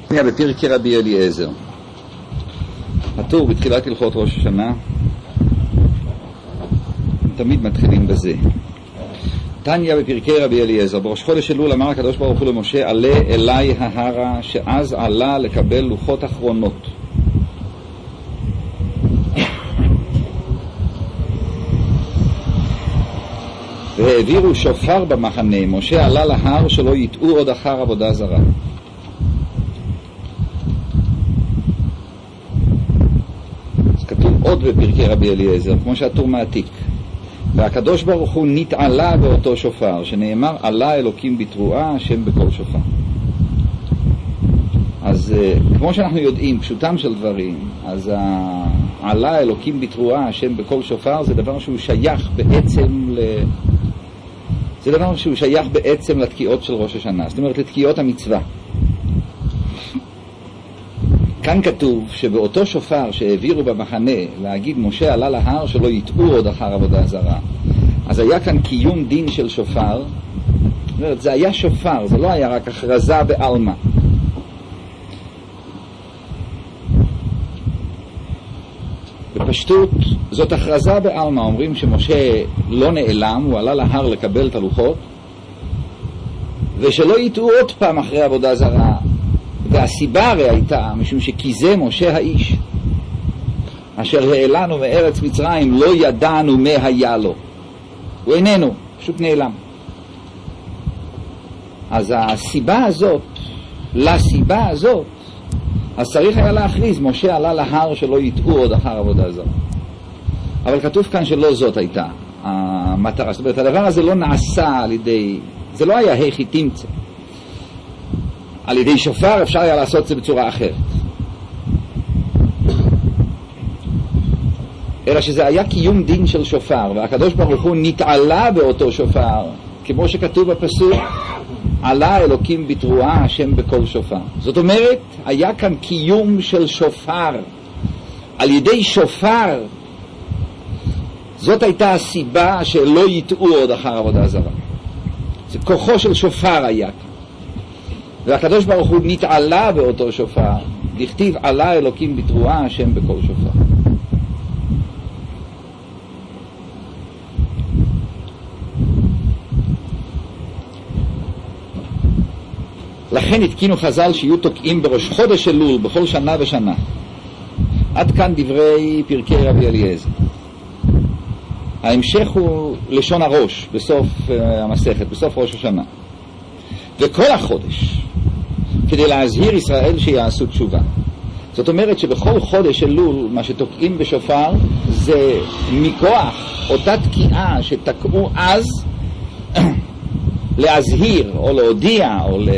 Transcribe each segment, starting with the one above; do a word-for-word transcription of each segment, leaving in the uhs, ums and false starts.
בפרקי רבי אליעזר, הטור בתחילת הלכות ראש השנה, תמיד מתחילים בזה. תניא בפרקי רבי אליעזר, בראש חודש אלול אמר הקדוש ברוך הוא למשה, עלה אליי ההרה, שאז עלה לקבל לוחות אחרונות. והעבירו שופר במחנה, משה עלה להר שלא יטעו עוד אחר עבודה זרה. אז כתוב עוד בפרקי רבי אליעזר, כמו שהטור מעתיק. והקדוש ברוך הוא נתעלה באותו שופר, שנאמר עלה אלוקים בתרועה, השם בכל שופר. אז כמו שאנחנו יודעים, פשוטם של דברים, אז עלה אלוקים בתרועה, השם בכל שופר, זה דבר שהוא שייך בעצם ל... זה דבר שהוא שייך בעצם לתקיעות של ראש השנה, זאת אומרת לתקיעות המצווה. כאן כתוב שבאותו שופר שהעבירו במחנה להגיד משה עלה להר שלא יטעו עוד אחר עבודה זרה, אז היה כאן קיום דין של שופר. זאת אומרת, זה היה שופר, זה לא היה רק הכרזה בעלמא. בפשטות זאת הכרזה בעלמא, אומרים שמשה לא נעלם, הוא עלה להר לקבל את הלוחות, ושלא יטעו עוד פעם אחרי עבודה זרה. והסיבה הרי הייתה משום שכי זה משה האיש אשר העלנו מארץ מצרים, לא ידענו מה היה לו, הוא איננו, פשוט נעלם. אז הסיבה הזאת, לסיבה הזאת, אז צריך היה להכריז משה עלה להר שלא יטעו עוד אחר עבודה זרה. אבל כתוב כאן שלא זאת הייתה המטרה, זאת אומרת הדבר הזה לא נעשה על ידי, זה לא היה היכי תמצא, על ידי שופר אפשר היה לעשות את זה בצורה אחרת, אלא שזה היה קיום דין של שופר, והקדוש ברוך הוא נתעלה באותו שופר, כמו שכתוב בפסוק עלה אלוקים בתרועה, השם בכל שופר. זאת אומרת, היה כאן קיום של שופר על ידי שופר. זאת הייתה הסיבה שלא יטעו עוד אחר עבודה זרה, זה כוחו של שופר היה כאן. והקדוש ברוך הוא נתעלה באותו שופר, דכתיב עלה אלוקים בתרועה, השם בכל שופר. לכן התקינו חז"ל שיהיו תוקעים בראש חודש אלול בכל שנה ושנה. עד כאן דברי פרקי רבי אליעזר. ההמשך הוא לשון הראש בסוף uh, המסכת, בסוף ראש השנה. וכל החודש כדי להזהיר ישראל שיעשו תשובה. זאת אומרת שבכל חודש אלול מה שתוקעים בשופר זה מכוח אותה תקיעה שתקעו אז להזהיר או להודיע או ל...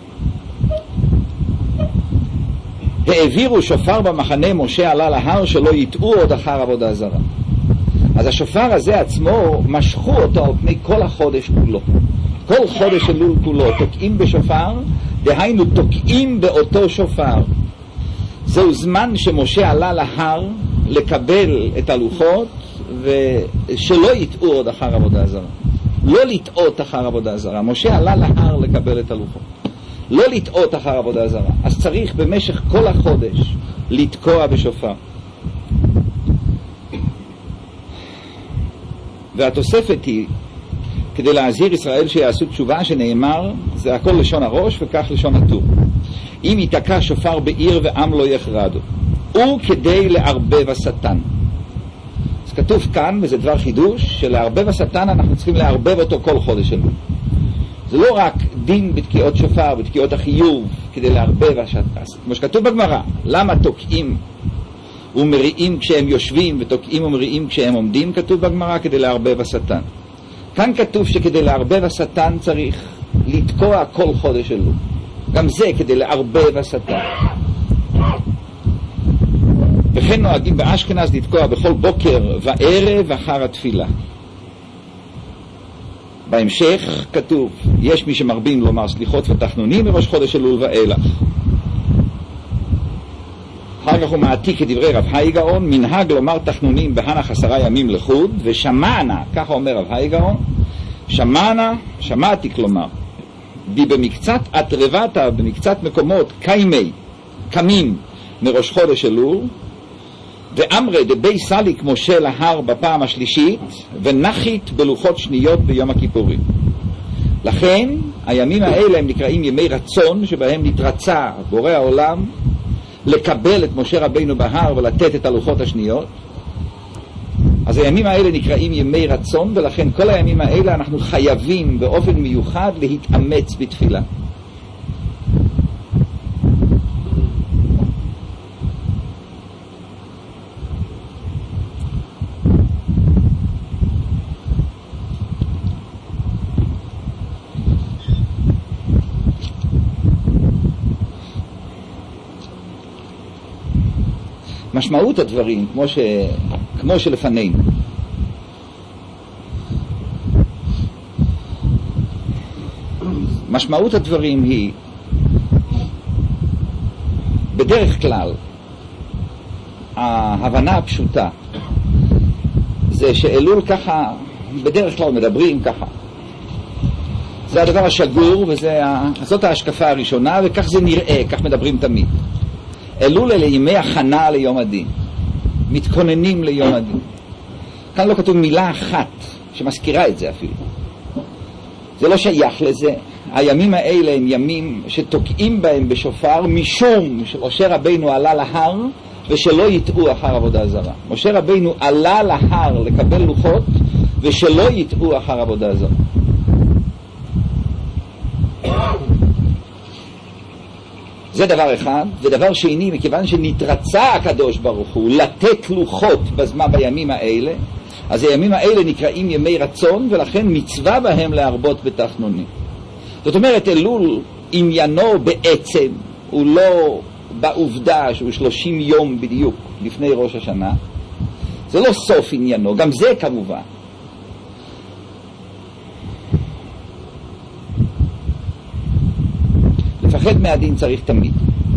העבירו שופר במחנה, משה עלה להר שלא יטעו עוד אחר עבודה זרה. אז השופר הזה עצמו משכו אותו על פני כל החודש כולו, כל חודש אלול כולו תוקעים בשופר, דהיינו תוקעים באותו שופר. זהו זמן שמשה עלה להר לקבל את הלוחות, ושלא יטעו עוד אחר עבודה זרה, לא לטעות אחר עבודה זרה. משה עלה להר לקבל את הלוחות, לא לטעות אחר עבודה זרה. אז צריך במשך כל החודש לתקוע בשופר. והתוספת היא כדי להזהיר ישראל שיעשו תשובה, שנאמר זה הכל לשון הראש וכך לשון הטור. אם יתקע שופר בעיר ועם לא יחרדו, וכדי לערבב השטן. אז כתוב כאן, וזה דבר חידוש, שלערבב השטן אנחנו צריכים לערבב אותו כל חודש אלול. זה לא רק דין בתקיעות שופר, בתקיעות החיוב, כדי לערבב השטן. כמו שכתוב בגמרא, למה תוקעים ומריעים כשהם יושבים ותוקעים ומריעים כשהם עומדים? כתוב בגמרא כדי לערבב השטן. כאן כתוב שכדי לערבב השטן צריך לתקוע כל חודש אלול, גם זה כדי לערבב השטן. וכן נוהגים באשכנז לתקוע בכל בוקר וערב אחר התפילה. בהמשך כתוב יש מי שמרבים לומר סליחות ותחנונים בראש חודש אלול ואילך. אחר כך הוא מעתיק את דברי רב חי גאון, מנהג לומר תחנונים בהנח עשרה ימים לחוד, ושמענה, ככה אומר רב חי גאון, שמענה, שמעתי כלומר, די במקצת אטרבתה, במקצת מקומות קיימי, קמים מראש חודש אלול, ואמרי דבי סליק משה להר בפעם השלישית, ונחית בלוחות שניות ביום הכיפורים. לכן הימים האלה הם נקראים ימי רצון, שבהם נתרצה בורא העולם לקבל את משה רבינו בהר ולתת את הלוחות השניות. אז הימים האלה נקראים ימי רצון, ולכן כל הימים האלה אנחנו חייבים באופן מיוחד להתאמץ בתפילה. משמעות הדברים כמו, ש... כמו שלפנינו. משמעות הדברים היא, בדרך כלל ההבנה הפשוטה זה שאלול ככה, בדרך כלל מדברים ככה, זה הדבר השגור, וזאת ההשקפה הראשונה, וכך זה נראה, כך מדברים תמיד. אלול אלה ימי הכנה ליום הדין, מתכוננים ליום הדין. כאן לא כתוב מילה אחת שמזכירה את זה אפילו. זה לא שייך לזה. הימים האלה הם ימים שתוקעים בהם בשופר, משום שמשה רבינו עלה להר ושלא יטעו אחר עבודה זרה. משה רבינו עלה להר לקבל לוחות ושלא יטעו אחר עבודה זרה. זה דבר אחד. ודבר שני, מכיוון שנתרצה הקדוש ברוך הוא לתת לוחות בזמן בימים האלה, אז הימים האלה נקראים ימי רצון, ולכן מצווה בהם להרבות בתחנונים. זאת אומרת, אלול עניינו בעצם הוא לא בעובדה שהוא שלושים יום בדיוק לפני ראש השנה. זה לא סוף עניינו, גם זה כמובן. לפחד מהדין צריך תמיד.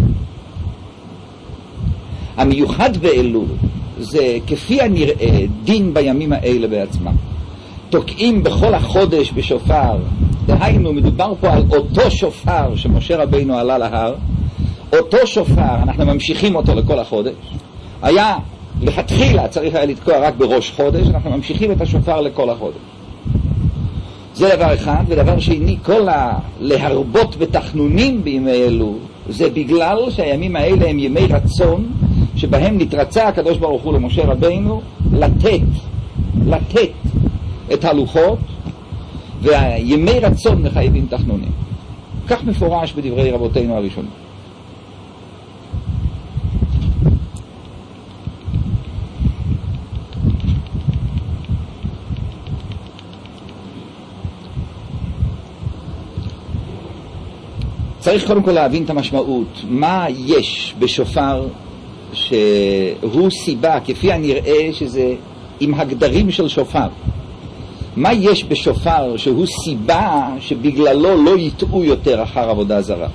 המיוחד באלול זה כפי הנראה דין בימים האלה בעצמם. תוקעים בכל החודש בשופר, דהיינו מדובר פה על אותו שופר שמשה רבינו עלה להר, אותו שופר אנחנו ממשיכים אותו לכל החודש. היה לכתחילה צריך היה לתקוע רק בראש חודש, אנחנו ממשיכים את השופר לכל החודש. זה דבר אחד. ודבר שני, כל הלהרבות בתחנונים בימי אלול זה בגלל שהימים האלה הם ימי רצון, שבהם נתרצה הקדוש ברוך הוא למשה רבינו לתת לתת את הלוחות, והימי רצון מחייבים תחנונים. כך מפורש בדברי רבותינו הראשונים. צריך קודם כל להבין את המשמעות. מה יש בשופר שהוא סיבה, כפי הנראה שזה עם הגדרים של שופר, מה יש בשופר שהוא סיבה שבגללו לא יטעו יותר אחר עבודה זרה?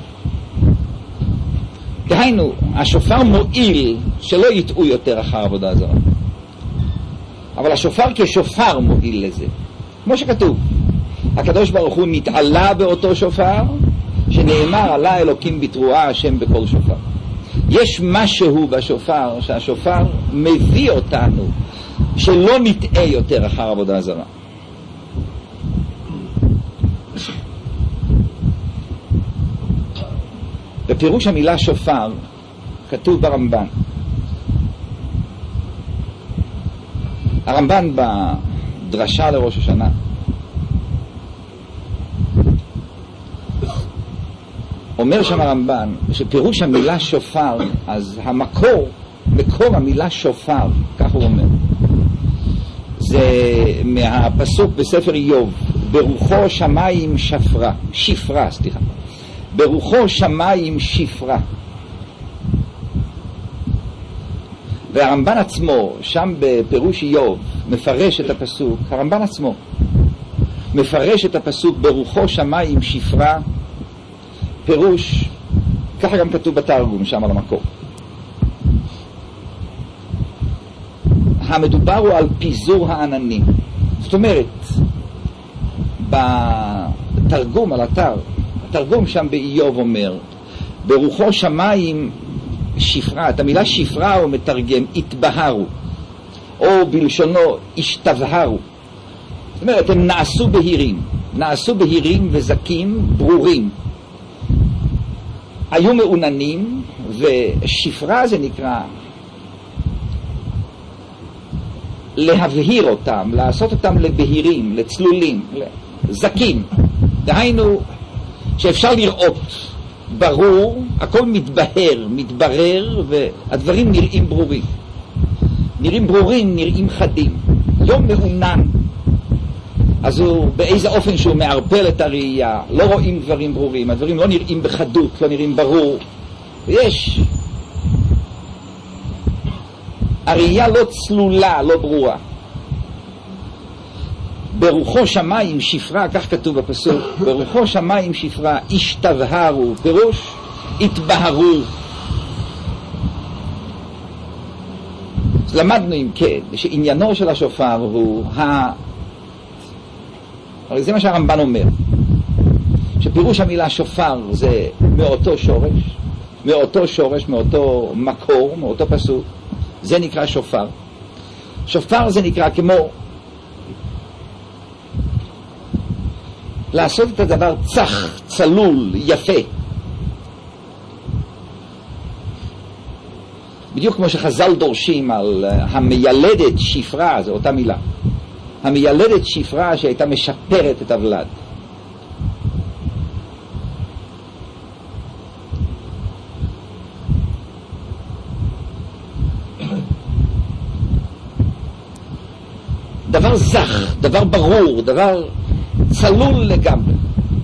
דהיינו, השופר מועיל שלא יטעו יותר אחר עבודה זרה, אבל השופר כשופר מועיל לזה, כמו שכתוב, הקדוש ברוך הוא נתעלה באותו שופר, שנאמר עלה אלוקים בתרועה השם בכל שופר. יש משהו בשופר שהשופר מביא אותנו שלא נטעה יותר אחר עבודה זרה. בפירוש המילה שופר כתוב ברמב"ן. הרמב"ן בדרשה לראש השנה אומר שם הרמב"ן שפירוש המילה שופר, אז המקור, מקור המילה שופר, כך הוא אומר, זה מהפסוק בספר איוב, ברוחו שמיים שפרה, שפרה, סליחה, ברוחו שמיים שפרה. והרמב"ן עצמו, שם בפירוש איוב, מפרש את הפסוק, הרמב"ן עצמו מפרש את הפסוק ברוחו שמיים שפרה, פירוש, ככה גם כתוב בתרגום שם על המקור. המדובר הוא על פיזור העננים. זאת אומרת, בתרגום על אתר, התרגום שם באיוב אומר, ברוחו שמיים שפרה, את המילה שפרה הוא מתרגם התבהרו, או בלשונו השתבהרו. זאת אומרת, הם נעשו בהירים, נעשו בהירים וזקים, ברורים. היו מעוננים, ושפרה זה נקרא להבהיר אותם, לעשות אותם לבהירים, לצלולים, לזקים. דהיינו שאפשר לראות ברור, הכל מתבהר, מתברר, והדברים נראים ברורים. נראים ברורים, נראים חדים. יום מעונן, אז הוא באיזה אופן שהוא מערפל את הראייה, לא רואים דברים ברורים, הדברים לא נראים בחדות, לא נראים ברור. ויש הראייה לא צלולה, לא ברורה. ברוחו שמיים שפרה, כך כתוב בפסוק, ברוחו שמיים שפרה, השתבהרו, פירוש התבהרו. אז למדנו אם כן, שעניינו של השופר הוא ה... הרי זה מה שהרמב"ן אומר, שפירוש המילה שופר זה מאותו שורש, מאותו שורש, מאותו מקור, מאותו פסוק, זה נקרא שופר. שופר זה נקרא כמו לעשות את הדבר צח, צלול, יפה. בדיוק כמו שחז"ל דורשים על המיילדת שפרה, זו אותה מילה. המיילדת שפרה שהייתה משפרת את הוולד. דבר זך, דבר ברור, דבר צלול לגמרי.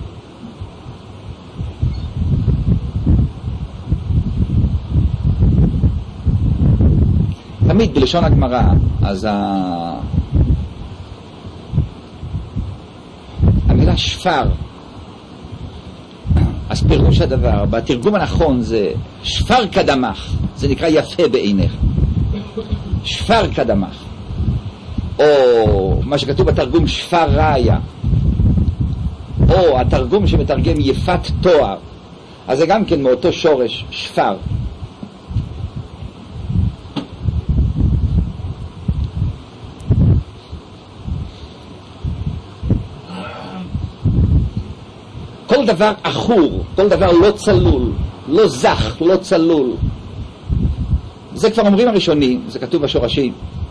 תמיד בלשון הגמרא, אז ה... המילה שפר, אז פירוש הדבר, בתרגום הנכון זה שפר קדמך, זה נקרא יפה בעיניך. שפר קדמך. או מה שכתוב בתרגום שפר ראיה, או התרגום שמתרגם יפת תואר, אז זה גם כן מאותו שורש שפר. כל דבר אחור, כל דבר לא צלול, לא זך, לא צלול, זה כבר אומרים הראשונים, זה כתוב בשורשים.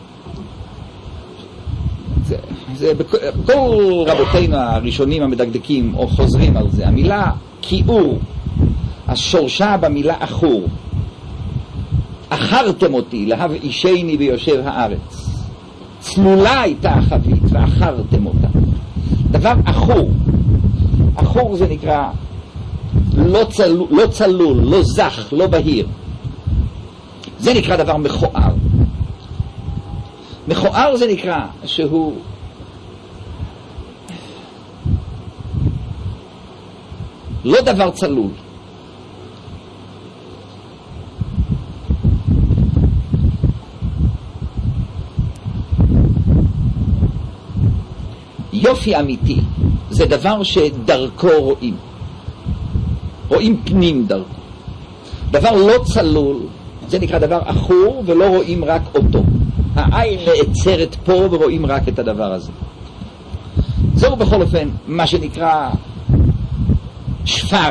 זה, זה בכל רבותינו הראשונים המדקדקים או חוזרים על זה. המילה כיעור, השורשה במילה אחור. אחרתם אותי להב אישני ביושב הארץ. צלולה הייתה החבית ואחרתם אותה. דבר אחור, אחור זה נקרא לא צלול, לא צלול, לא זך, לא בהיר. זה נקרא דבר מכוער. מכוער זה נקרא שהוא לא דבר צלול. יופי אמיתי זה דבר שדרכו רואים, רואים פנים דרכו. דבר לא צלול זה נקרא דבר אחור ולא רואים רק אותו. העין נעצרת פה ורואים רק את הדבר הזה. זהו בכל אופן מה שנקרא שפר.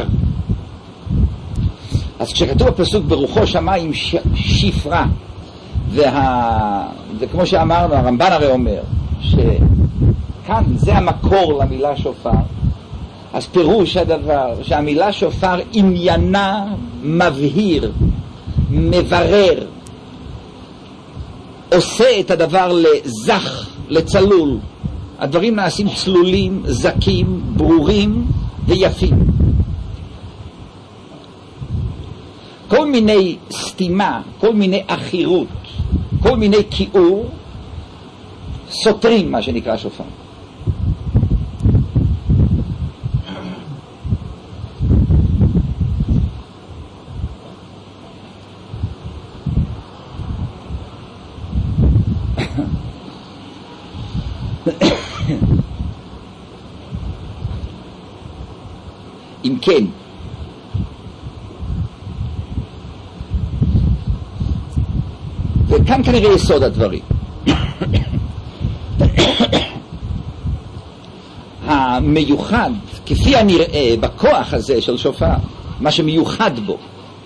אז כשכתוב בפסוק ברוחו שמיים ש... שפרה, וה... וכמו שאמרנו הרמב"ן הרי אומר שכאן זה המקור למילה שופר, אז פירוש הדבר שהמילה שופר עניינה מבהיר, מברר, עושה את הדבר לזך, לצלול. הדברים נעשים צלולים, זקים, ברורים ויפים. כל מיני סתימה, כל מיני אחירות, כל מיני כיעור סותרים מה שנקרא שופר. אם כן, וכאן כנראה יסוד הדברים. המיוחד, כפי הנראה בכוח הזה של שופר, מה שמיוחד בו,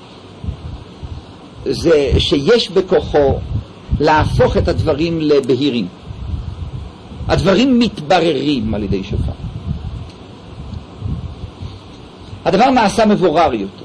זה שיש בכוחו להפוך את הדברים לבהירים. הדברים מתבררים על ידי שופר. הדבר נעשה מבורר יותר.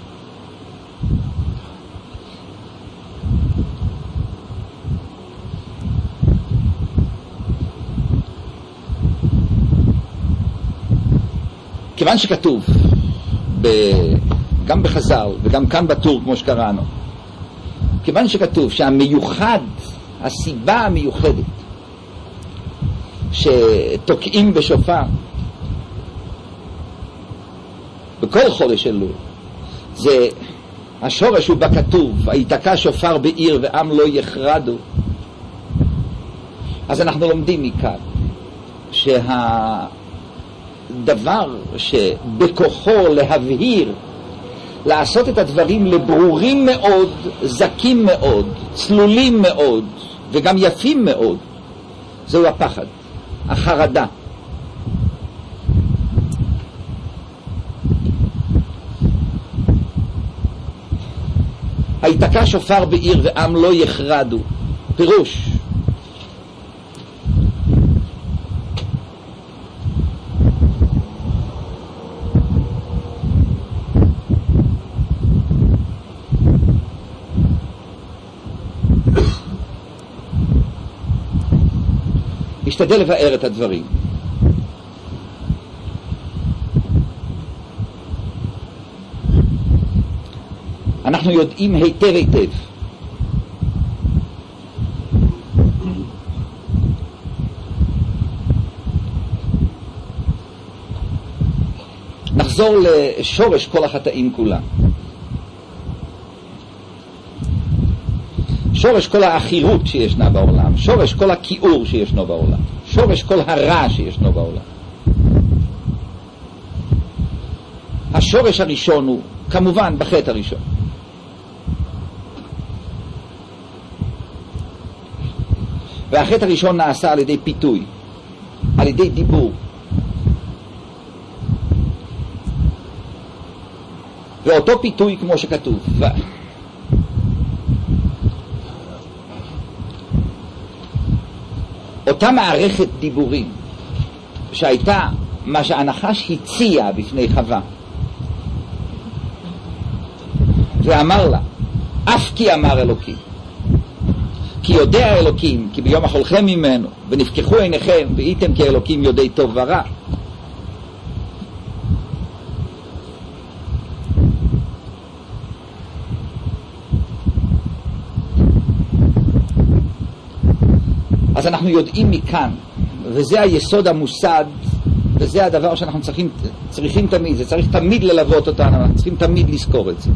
כיוון שכתוב ב... גם בחז"ל וגם כאן בטור כמו שקראנו, כיוון שכתוב שהמיוחד, הסיבה המיוחדת שתוקעים בשופר בכל חודש אלול, זה השורש הוא בכתוב, היתקע שופר בעיר ועם לא יחרדו. אז אנחנו לומדים מכאן שהדבר שבכוחו להבהיר, לעשות את הדברים לברורים מאוד, זקים מאוד, צלולים מאוד וגם יפים מאוד, זהו הפחד, החרדה. היתקע שופר בעיר ועם לא יחרדו, פירוש השתדל לבאר את הדברים. אנחנו יודעים היטב היטב נחזור לשורש כל החטאים כולם. שורש כל האחירות שישנה בעולם, שורש כל הכיעור שישנו בעולם, שורש כל הרע שישנו בעולם. השורש הראשון הוא כמובן בחטא הראשון. והחטא הראשון נעשה על ידי פיתוי, על ידי דיבור. ואותו פיתוי כמו שכתוב, ו... אותה מערכת דיבורים שהייתה מה שהנחש הציע בפני חווה ואמר לה, אף כי אמר אלוקים, כי יודע אלוקים, כי ביום אכולכם ממנו ונפקחו עיניכם והייתם כאלוקים יודעי טוב ורע. אז אנחנו יודעים מכאן, וזה היסוד המוסד, וזה הדבר שאנחנו צריכים, צריכים תמיד, זה צריך תמיד ללוות אותנו, אנחנו צריכים תמיד לזכור את זה.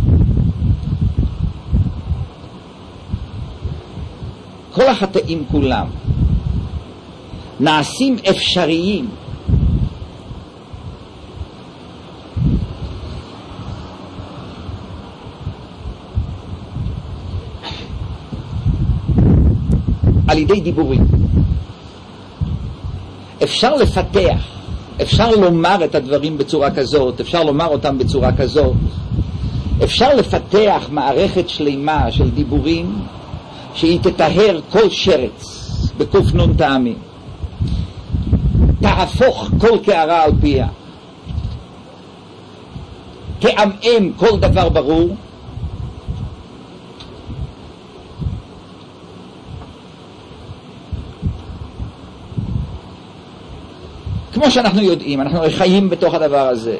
כל החטאים כולם נעשים אפשריים על ידי דיבורים. אפשר לפתח, אפשר לומר את הדברים בצורה כזאת, אפשר לומר אותם בצורה כזאת, אפשר לפתח מערכת שלמה של דיבורים שהיא תטהר כל שרץ בקוף נון טעמים, תהפוך כל קערה על פיה, תעמעם כל דבר ברור, כמו שאנחנו יודעים, אנחנו חיים בתוך הדבר הזה,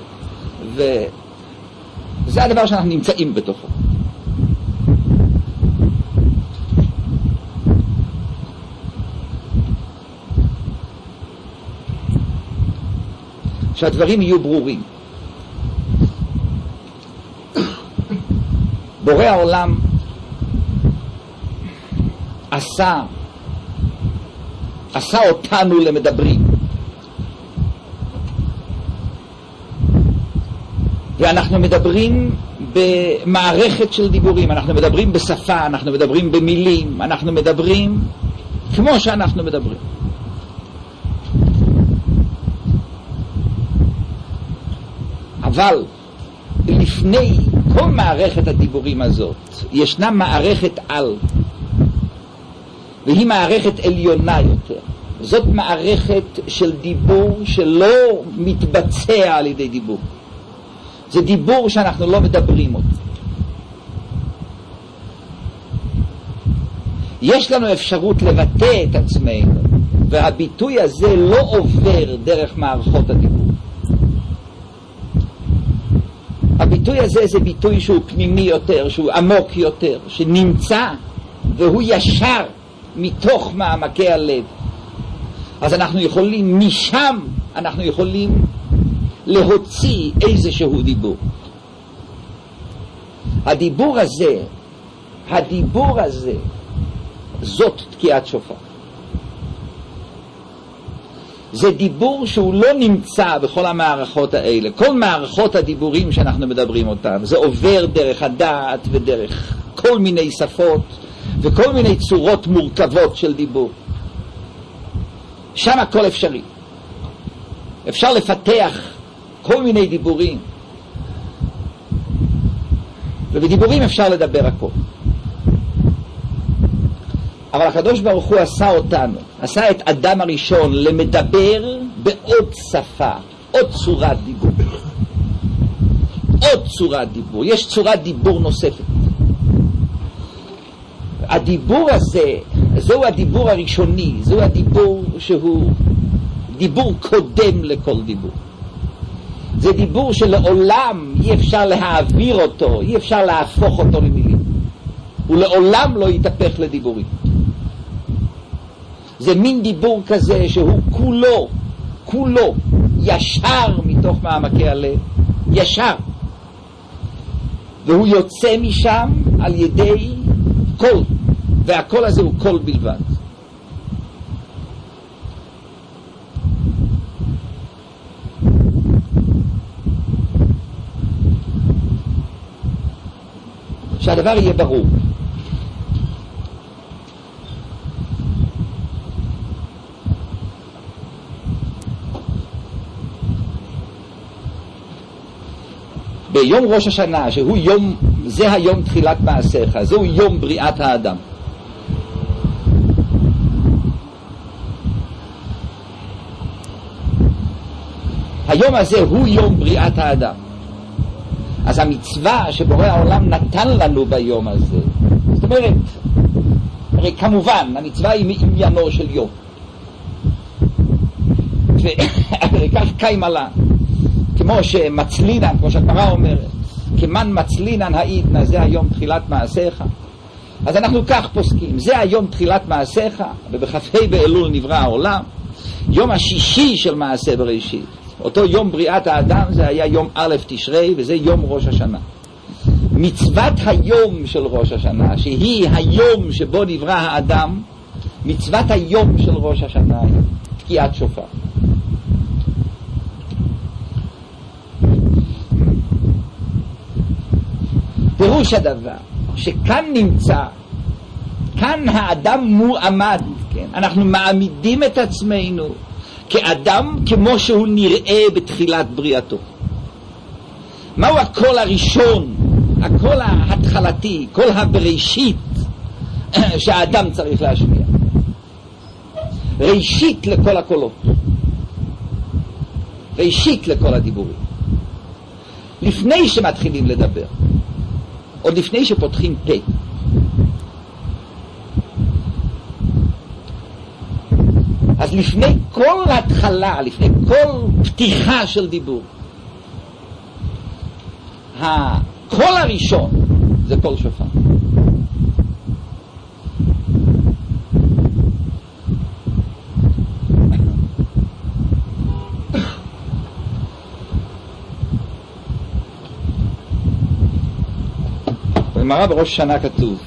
וזה הדבר שאנחנו נמצאים בתוכו. שהדברים יהיו ברורים. בורא העולם עשה עשה אותנו למדברים, ואנחנו מדברים במערכת של דיבורים, אנחנו מדברים בשפה, אנחנו מדברים במילים, אנחנו מדברים כמו שאנחנו מדברים. אבל לפני כל מערכת הדיבורים הזאת ישנה מערכת על, והיא מערכת עליונה יותר. זאת מערכת של דיבור שלא מתבצע על ידי דיבור. זה דיבור שאנחנו לא מדברים אותו. יש לנו אפשרות לבטא את עצמנו, והביטוי הזה לא עובר דרך מערכות הדיבור. הביטוי הזה זה ביטוי שהוא פנימי יותר, שהוא עמוק יותר, שנמצא והוא ישר מתוך מעמקי הלב. אז אנחנו יכולים, משם אנחנו יכולים להוציא איזשהו דיבור. הדיבור הזה, הדיבור הזה, זאת תקיעת שופר. זה דיבור שהוא לא נמצא בכל המערכות האלה. כל מערכות הדיבורים שאנחנו מדברים אותם, זה עובר דרך הדעת ודרך כל מיני שפות וכל מיני צורות מורכבות של דיבור. שם הכל אפשרי. אפשר לפתח כל מיני דיבורים, ובדיבורים אפשר לדבר הכל. אבל הקדוש ברוך הוא עשה אותנו, עשה את אדם הראשון למדבר בעוד שפה, עוד צורת דיבור. עוד צורת דיבור. יש צורת דיבור נוספת. הדיבור הזה, זהו הדיבור הראשוני, זהו הדיבור שהוא דיבור קודם לכל דיבור. זה דיבור שלעולם אי אפשר להעביר אותו, אי אפשר להפוך אותו למילים. הוא לעולם לא יתהפך לדיבורים. זה מין דיבור כזה שהוא כולו, כולו, ישר מתוך מעמקי הלב, ישר. והוא יוצא משם על ידי קול, והקול הזה הוא קול בלבד. שהדבר יהיה ברור. ביום ראש השנה, שהוא יום, זה היום תחילת מעשיך, זהו יום בריאת האדם. היום הזה הוא יום בריאת האדם. אז המצווה שבורא העולם נתן לנו ביום הזה, זאת אומרת, הרי כמובן המצווה היא מעניינו של יום, וכך קיימה לה, כמו שמצלינן, כמו שהגמרא אומרת, כמן מצלינן העידנא, זה היום תחילת מעשיך. אז אנחנו כך פוסקים, זה היום תחילת מעשיך, ובכ"ה באלול נברא העולם. יום השישי של מעשה בראשית, אותו יום בריאת האדם, זה היה יום א' תשרי, וזה יום ראש השנה. מצוות היום של ראש השנה, שהיא היום שבו נברא האדם, מצוות היום של ראש השנה היא תקיעת שופר. פירוש הדבר שכאן נמצא, כאן האדם מועמד, כן? אנחנו מעמידים את עצמנו כאדם כמו שהוא נראה בתחילת בריאתו. מהו הקול הראשון, הקול ההתחלתי, קול הבראשית שהאדם צריך להשמיע? ראשית לכל הקולות, ראשית לכל הדיבורים. לפני שמתחילים לדבר, עוד לפני שפותחים פה, אז לפני כל התחלה, לפני כל פתיחה של דיבור, הקול הראשון זה קול שופר. בגמרא בראש השנה כתוב,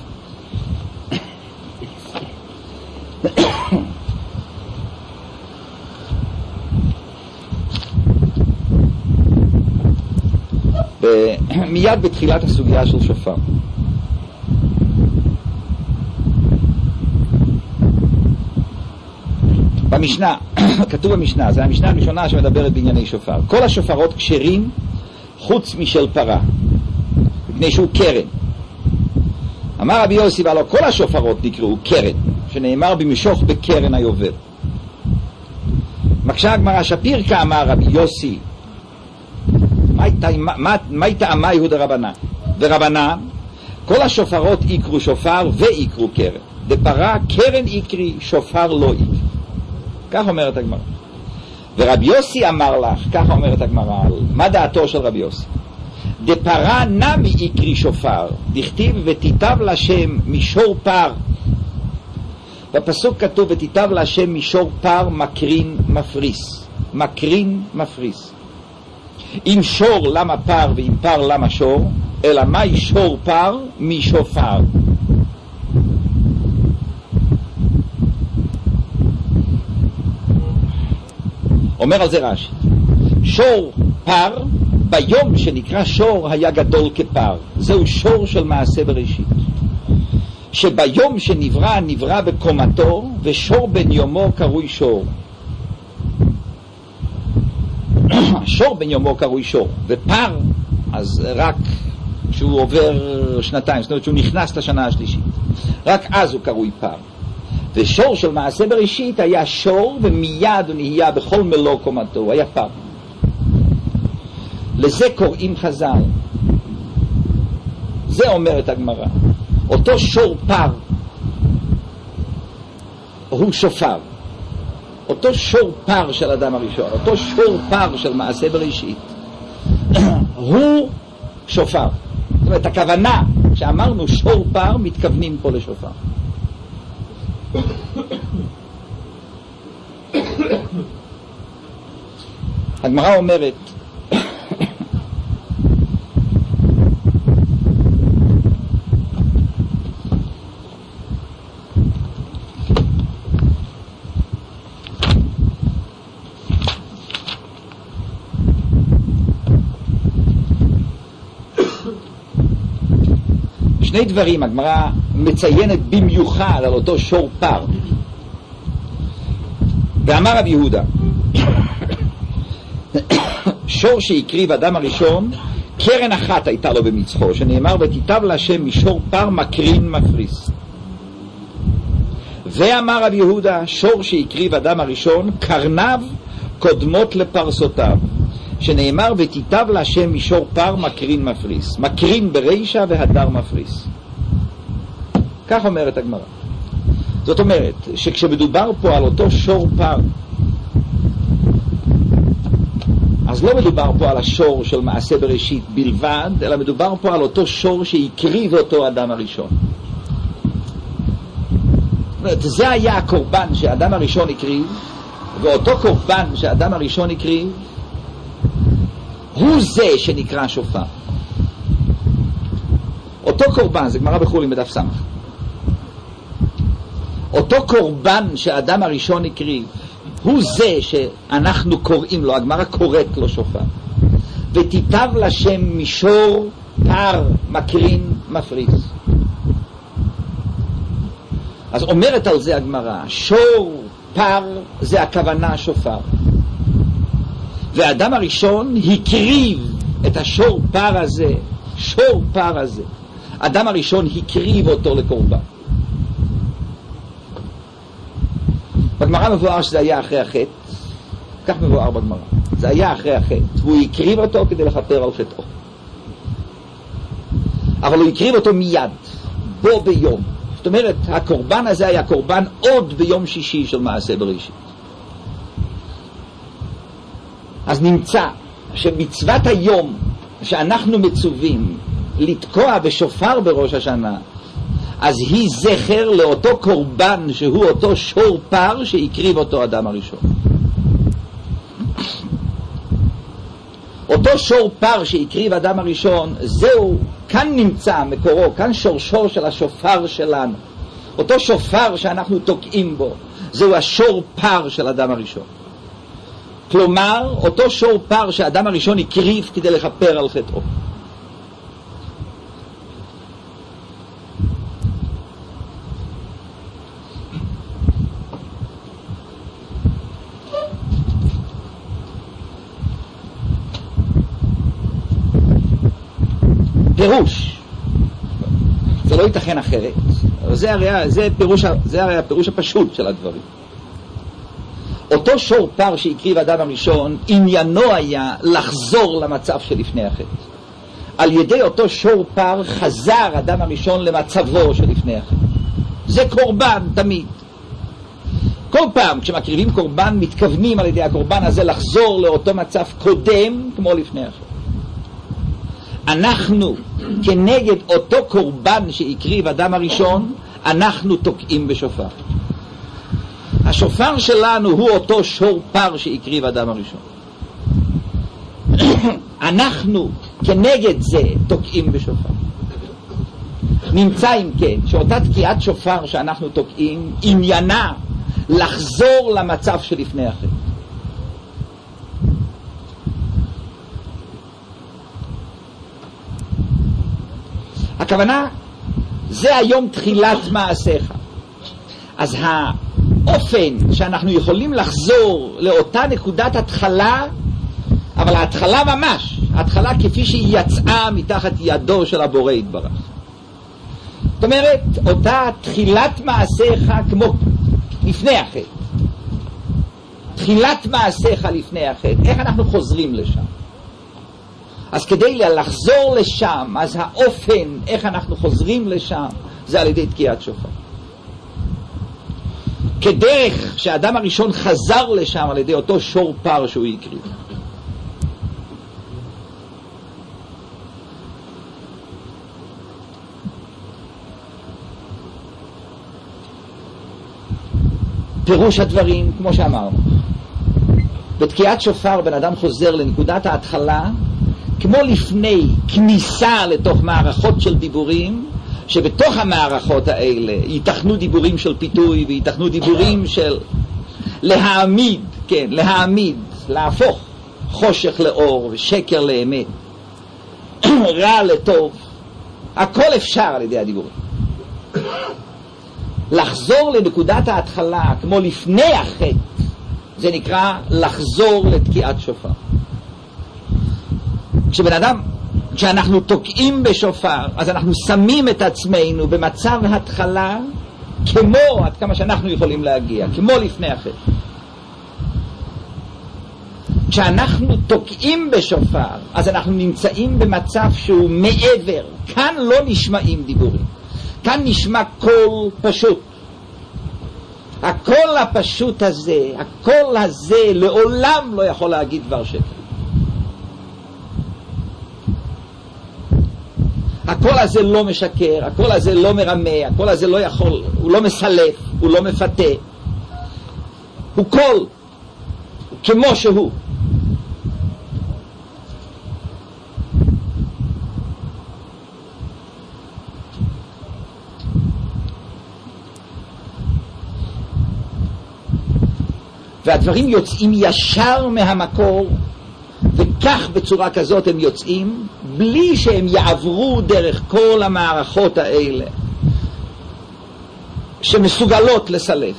מיד בתחילת הסוגיה של שופר. במשנה, כתוב במשנה, זה המשנה הראשונה שמדברת בענייני שופר. כל השופרות כשרים חוץ משל פרה, מפני שהוא קרן. אמר רבי יוסי, ולא כל השופרות נקראו קרן, שנאמר במשוך בקרן היובל. מקשה הגמרא, שפירקה אמר רבי יוסי, מהי טעמה יהודה רבנן? ורבנן, כל השופרות יקרו שופר ויקרו קרן. דפרה קרן יקרי, שופר לא יקרי. כך אומרת הגמרא. ורבי יוסי אמר לך, כך אומרת הגמרא, מה דעתו של רבי יוסי? דפרה נמי יקרי שופר, דכתיב ותיטב לשם מישור פר. בפסוק כתוב ותיטב לשם מישור פר מקרין מפריס. מקרין מפריס. אם שור למה פר ואם פר למה שור, אלא מה שור פר משופר. אומר על זה רש"י, שור פר ביום שנקרא שור היה גדול כפר. זהו שור של מעשה בראשית, שביום שנברא נברא בקומתו, ושור בן יומו קרוי שור. שור בן יומו קרוי שור, ופר אז רק כשהוא עובר שנתיים, זאת אומרת שהוא נכנס לשנה השלישית, רק אז הוא קרוי פר. ושור של מעשה בראשית היה שור, ומיד הוא נהיה בכל מלוא קומתו, הוא היה פר. לזה קוראים חז"ל, זה אומרת הגמרא, אותו שור פר הוא שופר. אותו שור פר של אדם הראשון, אותו שור פר של מעשה בראשית הוא שופר. זאת אומרת, הכוונה שאמרנו שור פר, מתכוונים פה לשופר. הגמרא אומרת שני דברים הגמרא מציינת במיוחד על אותו שור פר. ואמר רבי יהודה, שור שהקריב אדם הראשון, קרן אחת הייתה לו במצחו, שנאמר ותיטב להשם משור פר מקרין מפריס. ואמר רבי יהודה, שור שהקריב אדם הראשון, קרניו קודמות לפרסותיו, שנאמר ותיטב להשם משור פר מקרין מפריס. מקרין ברישה והדר מפריס. כך אומרת הגמרא. זאת אומרת שכשמדובר פה על אותו שור פר, אז לא מדובר פה על השור של מעשה בראשית בלבד, אלא מדובר פה על אותו שור שהקריב אותו אדם הראשון. זאת אומרת, זה היה הקורבן שאדם הראשון הקריב, ואותו קורבן שאדם הראשון הקריב הוא זה שנקרא שופר. אותו קורבן, זה גמרא בחולין בדף סמך, אותו קורבן שהאדם הראשון הקריב הוא זה שאנחנו קוראים לו, הגמרא קוראת לו שופר. ותיטב לשם מישור פר מקרין מפריס. אז אומרת על זה הגמרא, שור פר זה הכוונה שופר, והאדם הראשון הקריב את השור פר הזה, שור פר הזה, אדם הראשון הקריב אותו לקורבן. בגמרא מבואר שזה היה אחרי החטא, כך מבואר בגמרא, זה היה אחרי החטא, הוא הקריב אותו כדי לכפר על חטאו, אבל הוא הקריב אותו מיד, בו ביום. זאת אומרת, הקורבן הזה היה קורבן עוד ביום שישי של מעשה בראשית. אז נמצא שמצוות היום שאנחנו מצווים לתקוע בשופר בראש השנה, אז היא זכר לאותו קורבן שהוא אותו שור פר שהקריב אותו אדם הראשון. אותו שור פר שהקריב אדם הראשון, זהו, כאן נמצא מקורו, כאן שורשו של השופר שלנו. אותו שופר שאנחנו תוקעים בו, זהו השור פר של אדם הראשון. כלומר, אותו שור פר שהאדם הראשון הקריב כדי לכפר על חטאו. פירוש, זה לא ייתכן אחרת, זה הרי, זה פירוש, זה הרי הפירוש הפשוט של הדברים. אותו שור פר שהקריב אדם הראשון, עניינו היה לחזור למצב שלפני החטא. על ידי אותו שור פר חזר אדם הראשון למצבו שלפני החטא. זה קורבן תמיד. כל פעם כשמקריבים קורבן מתכוונים על ידי הקורבן הזה לחזור לאותו מצב קודם כמו לפני החטא. אנחנו כנגד אותו קורבן שהקריב אדם הראשון, אנחנו תוקעים בשופר. השופר שלנו הוא אותו שור פר שהקריב אדם הראשון. אנחנו כנגד זה תוקעים בשופר. נמצא אם כן שאותה תקיעת שופר שאנחנו תוקעים עניינה לחזור למצב שלפני החטא. הכוונה זה היום תחילת מעשיך. אז האופן שאנחנו יכולים לחזור לאותה נקודת התחלה, אבל ההתחלה ממש, ההתחלה כפי שהיא יצאה מתחת ידו של הבורא יתברך. זאת אומרת, אותה תחילת מעשיך כמו לפני החטא. תחילת מעשיך לפני החטא. איך אנחנו חוזרים לשם? אז כדי לחזור לשם, אז האופן איך אנחנו חוזרים לשם זה על ידי תקיעת שופר. כדרך שהאדם הראשון חזר לשם על ידי אותו שור פר שהוא הקריב. פירוש הדברים כמו שאמרנו, בתקיעת שופר בן אדם חוזר לנקודת ההתחלה כמו לפני כניסה לתוך מערכות של דיבורים, שבתוך המערכות האלה ייתכנו דיבורים של פיתוי וייתכנו דיבורים של להעמיד, כן, להעמיד, להפוך חושך לאור ושקר לאמת, רע לטוב, הכל אפשר על ידי הדיבורים. לחזור לנקודת ההתחלה כמו לפני החטא זה נקרא לחזור לתקיעת שופר. כשבן אדם, כשאנחנו תוקעים בשופר, אז אנחנו שמים את עצמנו במצב התחלה כמו עד כמה שאנחנו יכולים להגיע, כמו לפני החטא. כשאנחנו תוקעים בשופר, אז אנחנו נמצאים במצב שהוא מעבר. כאן לא נשמעים דיבורים, כאן נשמע קול פשוט. הקול הפשוט הזה, הקול הזה לעולם לא יכול להגיד דבר שקר. הקול הזה לא משקר, הקול הזה לא מרמה, הקול הזה לא יכול, הוא לא מסלף, הוא לא מפתה. הוא קול כמו שהוא. והדברים יוצאים ישר מהמקור, וכך בצורה כזאת הם יוצאים בלי שהם יעברו דרך כל המערכות האלה שמסוגלות לסלף.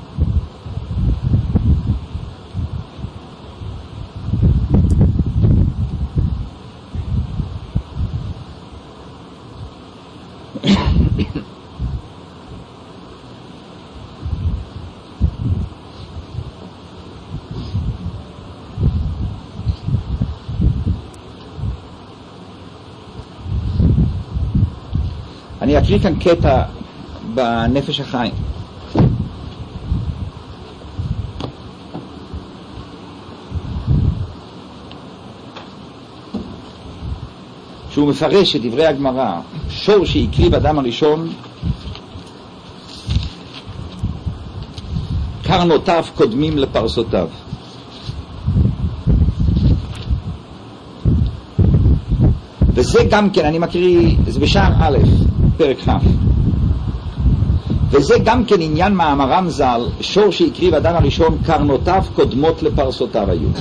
אני אקריא כאן קטע בנפש החיים. שהוא מפרש את דברי הגמרא, שור שהקריב אדם הראשון, קרנותיו קודמים לפרסותיו. וזה גם כן, אני מקריא, זה בשער א', פרק ח'. וזה גם כן עניין מאמרם ז"ל, שור שהקריב אדם הראשון, קרנותיו קודמות לפרסותיו היו.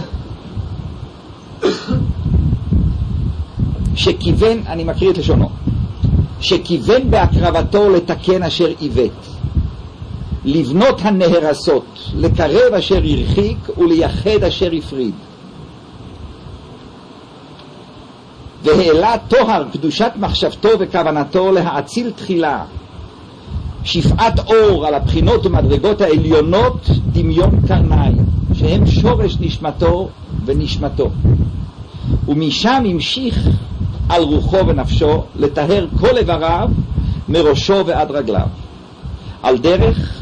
שכיוון, אני מקריא את לשונו, שכיוון בהקרבתו לתקן אשר עיוות, לבנות הנהרסות, לקרב אשר הרחיק ולייחד אשר הפריד. והעלה תוהר קדושת מחשבתו וכוונתו להאציל תחילה שפעת אור על הבחינות ומדרגות העליונות דמיון קרניים שהם שורש נשמתו ונשמתו, ומשם המשיך על רוחו ונפשו לטהר כל איבריו מראשו ועד רגליו על דרך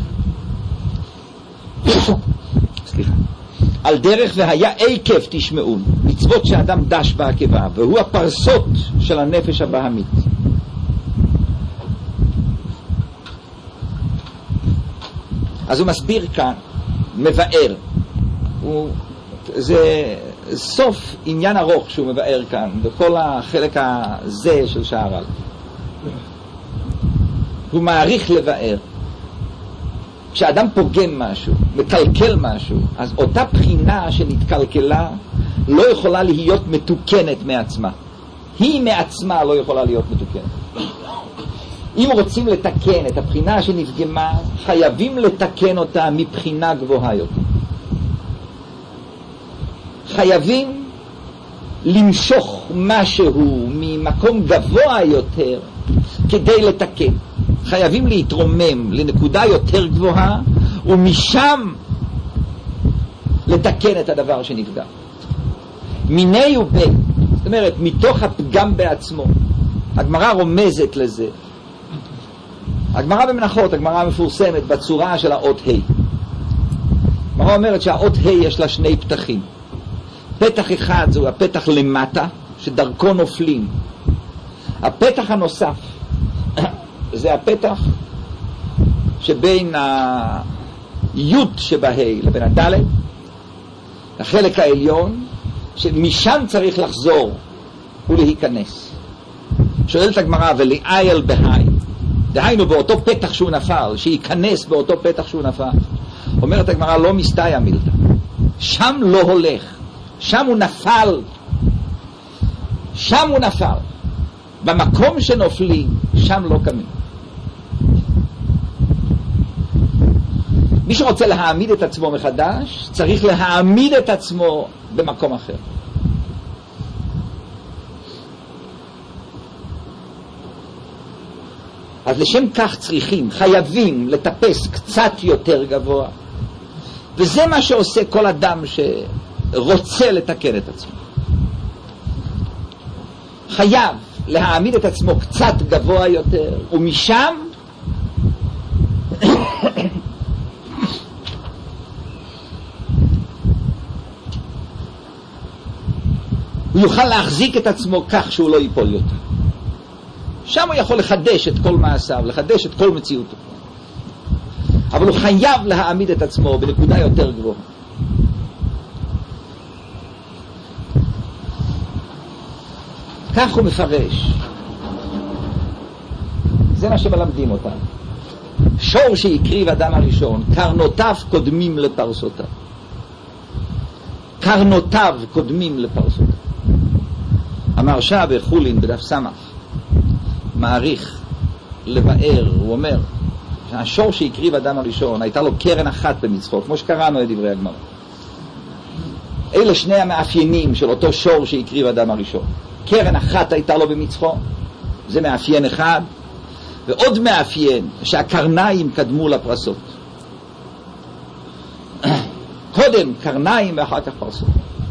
סליחה על דרך והיה עקב תשמעון, מצוות שאדם דש בעקביו, והוא הפרסות של הנפש הבהמית. אז הוא מסביר כאן, מבאר, הוא, זה סוף עניין ארוך שהוא מבאר כאן בכל החלק הזה של שערל. הוא מעריך לבאר. כשאדם פוגם משהו, מקלקל משהו, אז אותה בחינה שנתקלקלה לא יכולה להיות מתוקנת מעצמה. היא מעצמה לא יכולה להיות מתוקנת. אם רוצים לתקן את הבחינה שנפגמה, חייבים לתקן אותה מבחינה גבוהה יותר. חייבים למשוך משהו ממקום גבוה יותר כדי לתקן. חייבים להתרומם לנקודה יותר גבוהה ומשם לתקן את הדבר שנפגע. מיני ובין, זאת אומרת מתוך הפגם בעצמו. הגמרא רומזת לזה. הגמרא במנחות, הגמרא מפורסמת בצורה של האות ה'. הגמרא אומרת שהאות ה' יש לה שני פתחים. פתח אחד זהו הפתח למטה שדרכו נופלים. הפתח הנוסף זה הפתח שבין היוד שבה לבין הדלת, החלק העליון, שמשם צריך לחזור ולהיכנס. שואלת הגמרא, ולאייל בהי, דהיינו באותו פתח שהוא נפל, שייכנס באותו פתח שהוא נפל. אומרת הגמרא, לא מסתייע מילתא, שם לא הולך, שם הוא נפל, שם הוא נפל, במקום שנופלים, שם לא קמים. מי שרוצה להעמיד את עצמו מחדש, צריך להעמיד את עצמו במקום אחר. אז לשם כך צריכים, חייבים לטפס קצת יותר גבוה. וזה מה שעושה כל אדם שרוצה לתקן את עצמו. חייב להעמיד את עצמו קצת גבוה יותר, ומשם הוא יוכל להחזיק את עצמו כך שהוא לא ייפול יותר. שם הוא יכול לחדש את כל מעשיו, לחדש את כל מציאותו. אבל הוא חייב להעמיד את עצמו בנקודה יותר גבוהה. כך הוא מפרש. זה מה שמלמדים אותנו. שור שהקריב אדם הראשון, קרנותיו קודמים לפרסותיו. קרנותיו קודמים לפרסותיו. המרשה בחולין בדף סמך מעריך לבאר, הוא אומר שהשור שהקריב אדם הראשון הייתה לו קרן אחת במצחו, כמו שקראנו את דברי הגמרא. אלה שני המאפיינים של אותו שור שהקריב אדם הראשון. קרן אחת הייתה לו במצחו, זה מאפיין אחד, ועוד מאפיין שהקרניים קדמו לפרסות. קודם קרניים ואחר כך פרסות.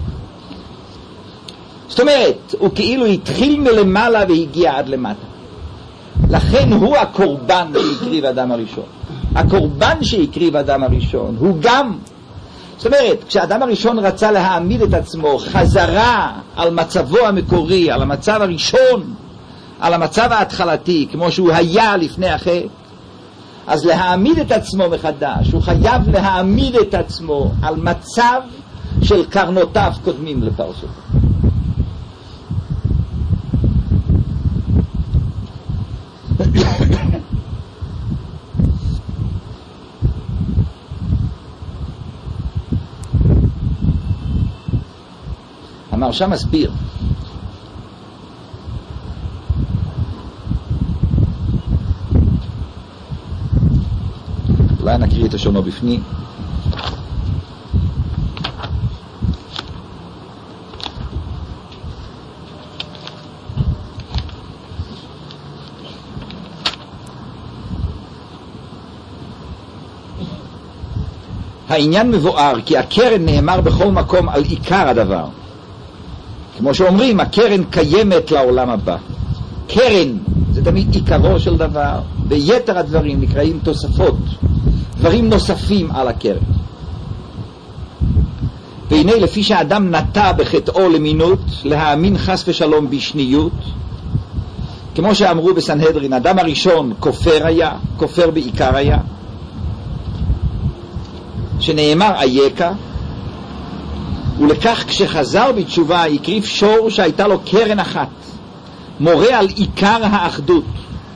זאת אומרת, הוא כאילו התחיל מלמעלה והגיע עד למטה. לכן הוא הקורבן שהקריב אדם הראשון. הקורבן שהקריב אדם הראשון הוא גם, זאת אומרת, כשאדם הראשון רצה להעמיד את עצמו חזרה על מצבו המקורי, על המצב הראשון, על המצב ההתחלתי, כמו שהוא היה לפני החטא, אז להעמיד את עצמו מחדש, הוא חייב להעמיד את עצמו על מצב של קרנותיו קודמים לפרסות. המרשה מסביר אולי נקריא את השונו בפנים. העניין מבואר כי הקרן נאמר בכל מקום על עיקר הדבר. כמו שאומרים, הקרן קיימת לעולם הבא. קרן זה תמיד עיקרו של דבר, ויתר הדברים נקראים תוספות, דברים נוספים על הקרן. והנה לפי שהאדם נטע בחטאו למינות, להאמין חס ושלום בשניות, כמו שאמרו בסנהדרין, האדם הראשון כופר היה, כופר בעיקר היה, שנאמר אייכה, ולכך כשחזר בתשובה הקריב שור שהייתה לו קרן אחת, מורה על עיקר האחדות.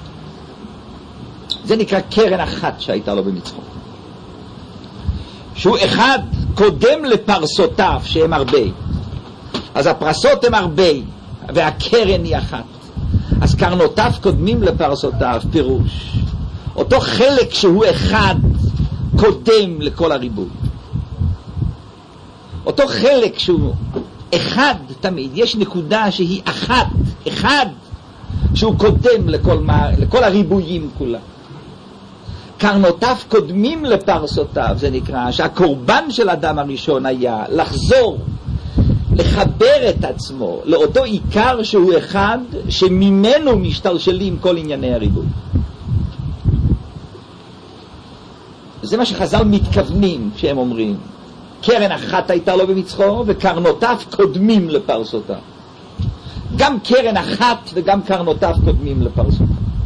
זה נקרא קרן אחת שהייתה לו במצחו, שהוא אחד קודם לפרסותיו שהם הרבה. אז הפרסות הם הרבה והקרן היא אחת, אז קרנותיו קודמים לפרסותיו. פירוש אותו חלק שהוא אחד קודם לכל הריבוי, אותו חלק שהוא אחד תמיד, יש נקודה שהיא אחת, אחד שהוא קודם לכל, מה, לכל הריבויים כולם. קרנותיו קודמים לפרסותיו, זה נקרא שהקורבן של אדם הראשון היה לחזור לחבר את עצמו לאותו עיקר שהוא אחד, שממנו משתלשלים כל ענייני הריבוי. זה מה שחז"ל מתכוונים כשהם אומרים קרן אחת הייתה לו במצחו וקרנותיו קודמים לפרסותיו. גם קרן אחת וגם קרנותיו קודמים לפרסותיו.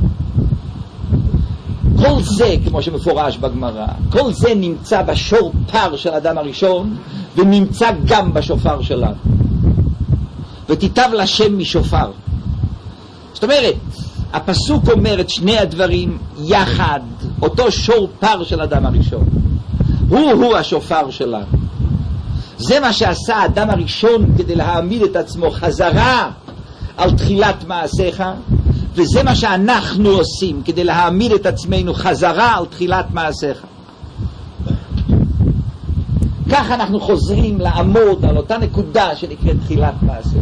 כל זה, כמו שמפורש בגמרא, כל זה נמצא בשור פר של אדם הראשון ונמצא גם בשופר שלנו. ותיטב לשם משופר. זאת אומרת, הפסוק אומר את שני הדברים יחד, אותו שור פר של אדם הראשון. הוא הוא השופר שלנו. זה מה שעשה האדם הראשון כדי להעמיד את עצמו חזרה על תחילת מעשיך, וזה מה שאנחנו עושים כדי להעמיד את עצמנו חזרה על תחילת מעשיך. כך אנחנו חוזרים לעמוד על אותה נקודה שנקראת תחילת מעשיך.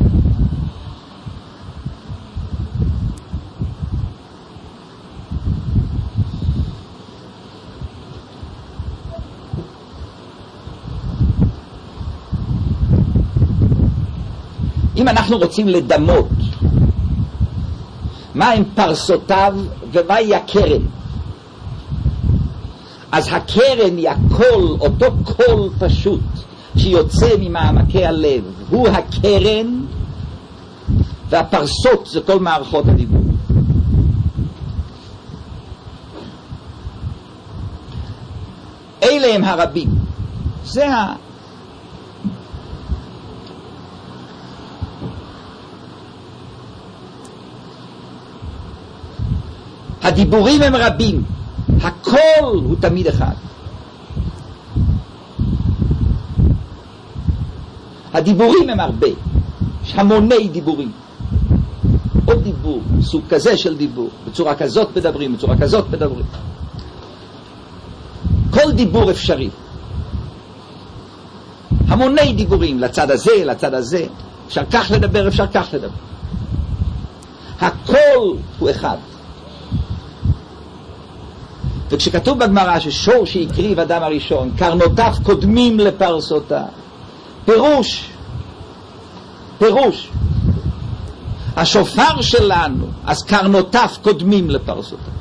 אם אנחנו רוצים לדמות מה הם פרסותיו ומהי הקרן, אז הקרן היא הקול, אותו קול פשוט שיוצא ממעמקי הלב, הוא הקרן, והפרסות זה כל מערכות הדיבור. אלה הם הרבים, זה ה... הדיבורים הם רבים, הכל הוא תמיד אחד. הדיבורים הם הרבה, יש המוני דיבורים. עוד דיבור, סוג כזה של דיבור, בצורה כזאת מדברים, בצורה כזאת מדברים. כל דיבור אפשרי. המוני דיבורים, לצד הזה, לצד הזה. אפשר כך לדבר, אפשר כך לדבר. הכל הוא אחד. וכשכתוב בגמרא ששור שהקריב אדם הראשון קרנותיו קודמים לפרסותיו, פירוש פירוש השופר שלנו, אז קרנותיו קודמים לפרסותיו.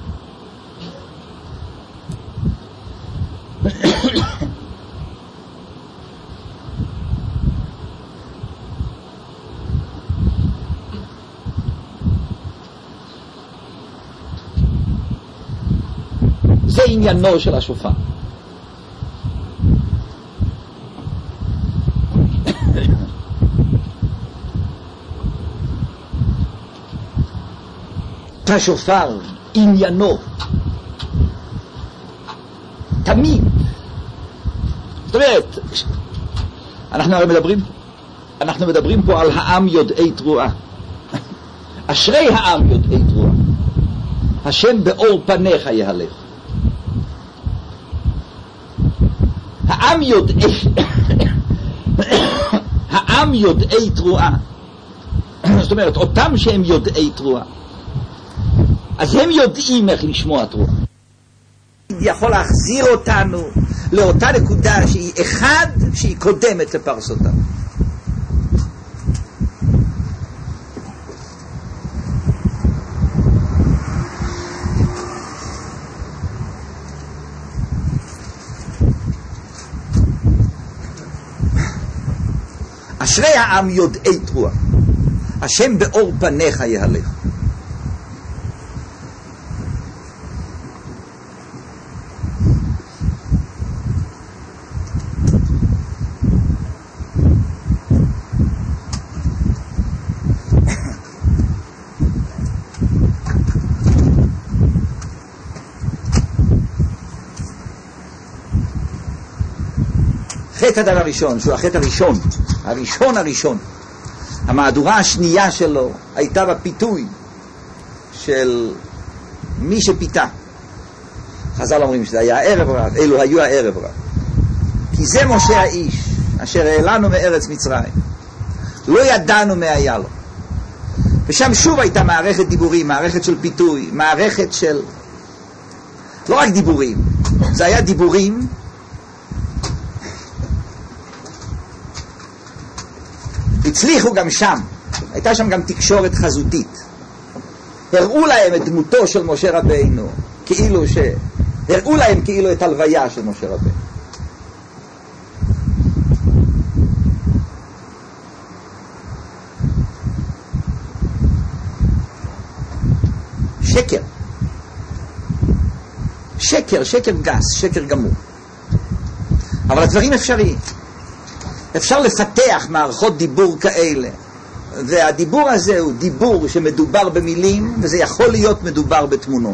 זה עניינו של השופר. השופר עניינו תמיד, זאת אומרת, אנחנו הרי מדברים אנחנו מדברים פה על העם יודעי תרועה. אשרי העם יודעי תרועה, השם באור פניך יהלך. העם יודעי העם יודעי תרועה, זאת אומרת אותם שהם יודעי תרועה, אז הם יודעים איך לשמוע תרועה. יכול להחזיר אותנו לאותה נקודה שהיא אחד, שהיא קודמת לפרסותה. אשרי העם יודעי תרועה, השם באור פניך יהלך. חטא הדבר הראשון, שהוא החטא הראשון, הראשון הראשון. המהדורה השנייה שלו הייתה בפיתוי של מי שפיתה. חז"ל אומרים שזה היה הערב רב, אלו היו הערב רב. כי זה משה האיש, אשר העלנו מארץ מצרים. לא ידענו מה היה לו. ושם שוב הייתה מערכת דיבורים, מערכת של פיתוי, מערכת של... לא רק דיבורים, זה היה דיבורים הצליחו גם שם, הייתה שם גם תקשורת חזותית. הראו להם את דמותו של משה רבינו, כאילו ש... הראו להם כאילו את הלוויה של משה רבינו. שקר. שקר, שקר גס, שקר גמור. אבל הדברים אפשריים. אפשר לפתח מערכות דיבור כאלה, והדיבור הזה הוא דיבור שמדובר במילים, וזה יכול להיות מדובר בתמונות.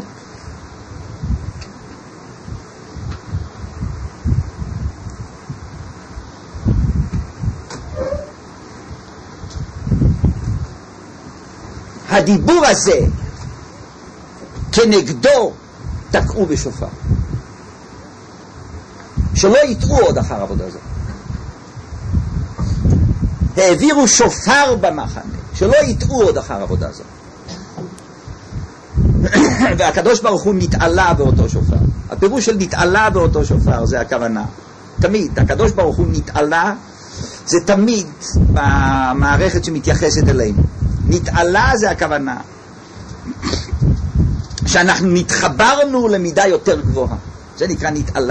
הדיבור הזה כנגדו תקעו בשופר, שלא יטעו עוד אחר עבודה הזאת. העבירו שופר במחנה, שלא יטעו עוד אחר עבודה הזאת. והקדוש ברוך הוא נתעלה באותו שופר. הפירוש של נתעלה באותו שופר זה הכוונה. תמיד, הקדוש ברוך הוא נתעלה, זה תמיד במערכת שמתייחסת אלינו. נתעלה זה הכוונה. שאנחנו נתחברנו למידה יותר גבוהה. זה נקרא נתעלה.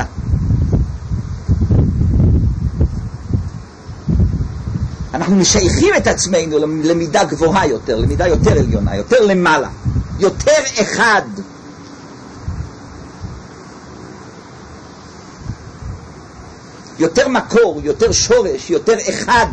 אנחנו משייכים את עצמנו למידה גבוהה יותר, למידה יותר עליונה, יותר למעלה, יותר אחד. יותר מקור, יותר שורש, יותר אחד.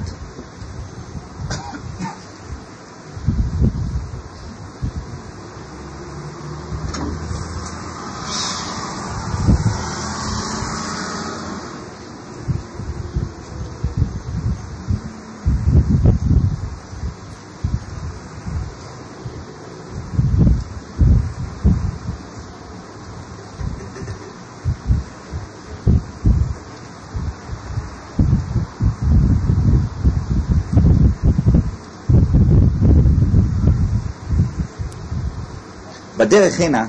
בדרך הנה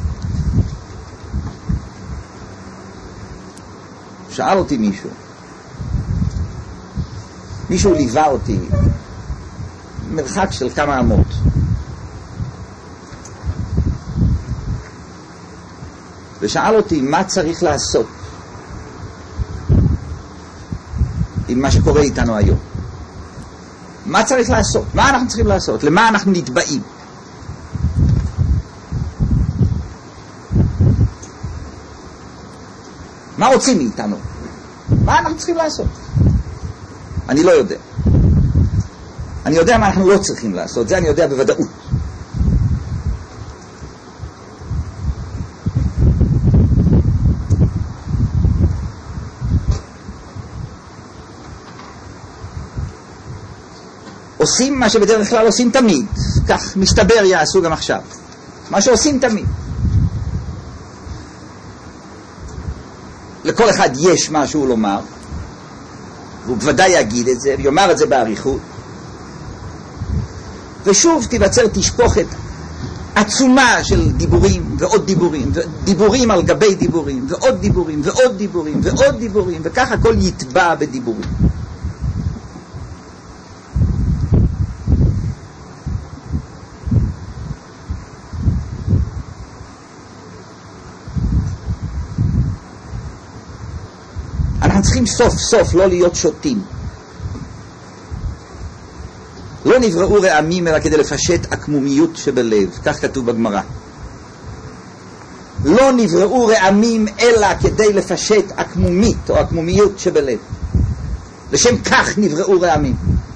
שאל אותי מישהו מישהו ליווה אותי מרחק של כמה אמות, ושאל אותי מה צריך לעשות עם מה שקורה איתנו היום. מה צריך לעשות? מה אנחנו צריכים לעשות? למה אנחנו נתבעים? מה רוצים מאיתנו? מה אנחנו צריכים לעשות? אני לא יודע. אני יודע מה אנחנו לא צריכים לעשות, זה אני יודע בוודאות. עושים מה שבדרך כלל עושים תמיד, כך מסתבר יעשו גם עכשיו. מה שעושים תמיד. לכל אחד יש משהו לומר, והוא בוודאי יגיד את זה, ויאמר את זה בעריכות, ושוב תיווצר תשפוכת עצומה של דיבורים ועוד דיבורים, דיבורים על גבי דיבורים, ועוד דיבורים ועוד דיבורים ועוד דיבורים, וכך הכל יתבע בדיבורים. אנחנו צריכים סוף סוף לא להיות שוטים. לא נבראו רעמים אלא כדי לפשט עקמומיות שבלב, כך כתוב בגמרא. לא נבראו רעמים אלא כדי לפשט עקמומית או עקמומיות שבלב. לשם כך נבראו רעמים.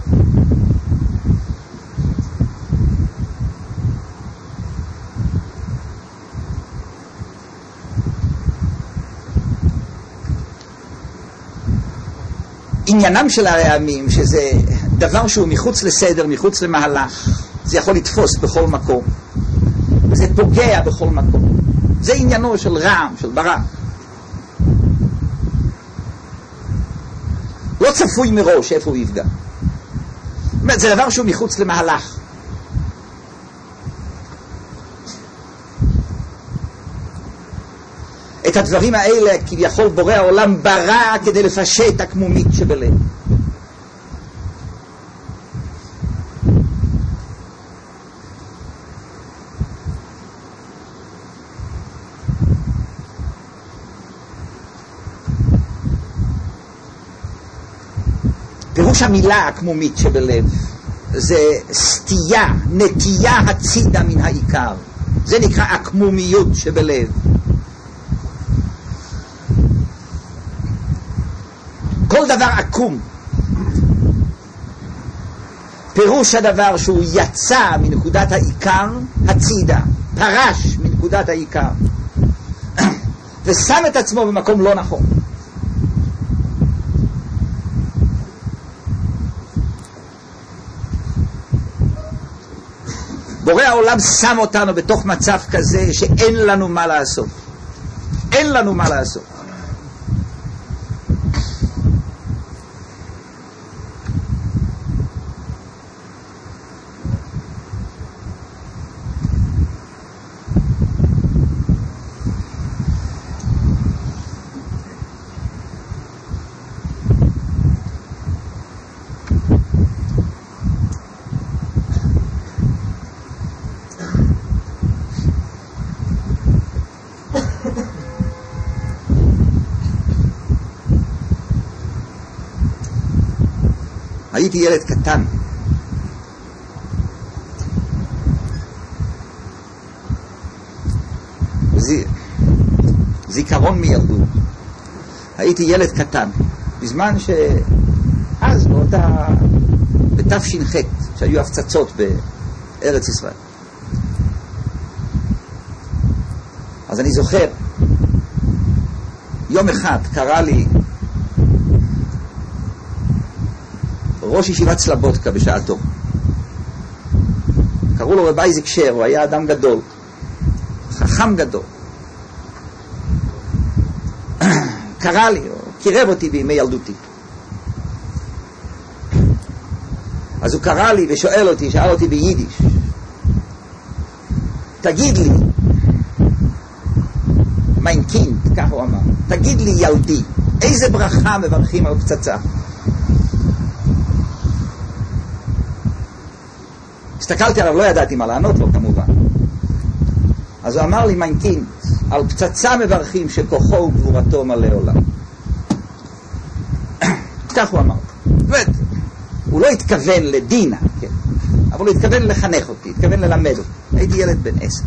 עניינם של הרעמים, שזה דבר שהוא מחוץ לסדר, מחוץ למהלך, זה יכול לתפוס בכל מקום, זה פוגע בכל מקום, זה עניינו של רעם, של ברק. לא צפוי מראש איפה הוא יפגע, זה דבר שהוא מחוץ למהלך. את הדברים האלה כביכול בורא העולם ברא כדי לפשט עקמומית שבלב. פירוש המילה עקמומית שבלב זה סטייה, נטייה הצידה מן העיקר, זה נקרא עקמומיות שבלב. כל דבר עקום, פירוש הדבר שהוא יצא מנקודת העיקר הצידה, פרש מנקודת העיקר ושם את עצמו במקום לא נכון. בורא העולם שם אותנו בתוך מצב כזה שאין לנו מה לעשות, אין לנו מה לעשות. הייתי ילד קטן, זי... זיכרון מילדות. הייתי ילד קטן בזמן שאז באותה בתש"ח שהיו הפצצות בארץ ישראל. אז אני זוכר יום אחד קרא לי ראש ישיבת סלבודקה בשעתו, קראו לו רב אייזיק שר, הוא היה אדם גדול, חכם גדול. קרא לי, הוא קירב אותי בימי ילדותי. אז הוא קרא לי ושואל אותי, שאל אותי ביידיש, תגיד לי, מיין קינד, כך הוא אמר, תגיד לי ילדי, איזה ברכה מברכים על פצצה? הסתכלתי עליו, לא ידעתי מה לענות לו כמובן. אז הוא אמר לי, מיין קינד, על פצצה מברכים שכוחו וגבורתו מלא עולם. כך הוא אמר. באמת, הוא לא התכוון לדינה, כן? אבל הוא התכוון לחנך אותי, התכוון ללמד אותי. הייתי ילד בן עשר.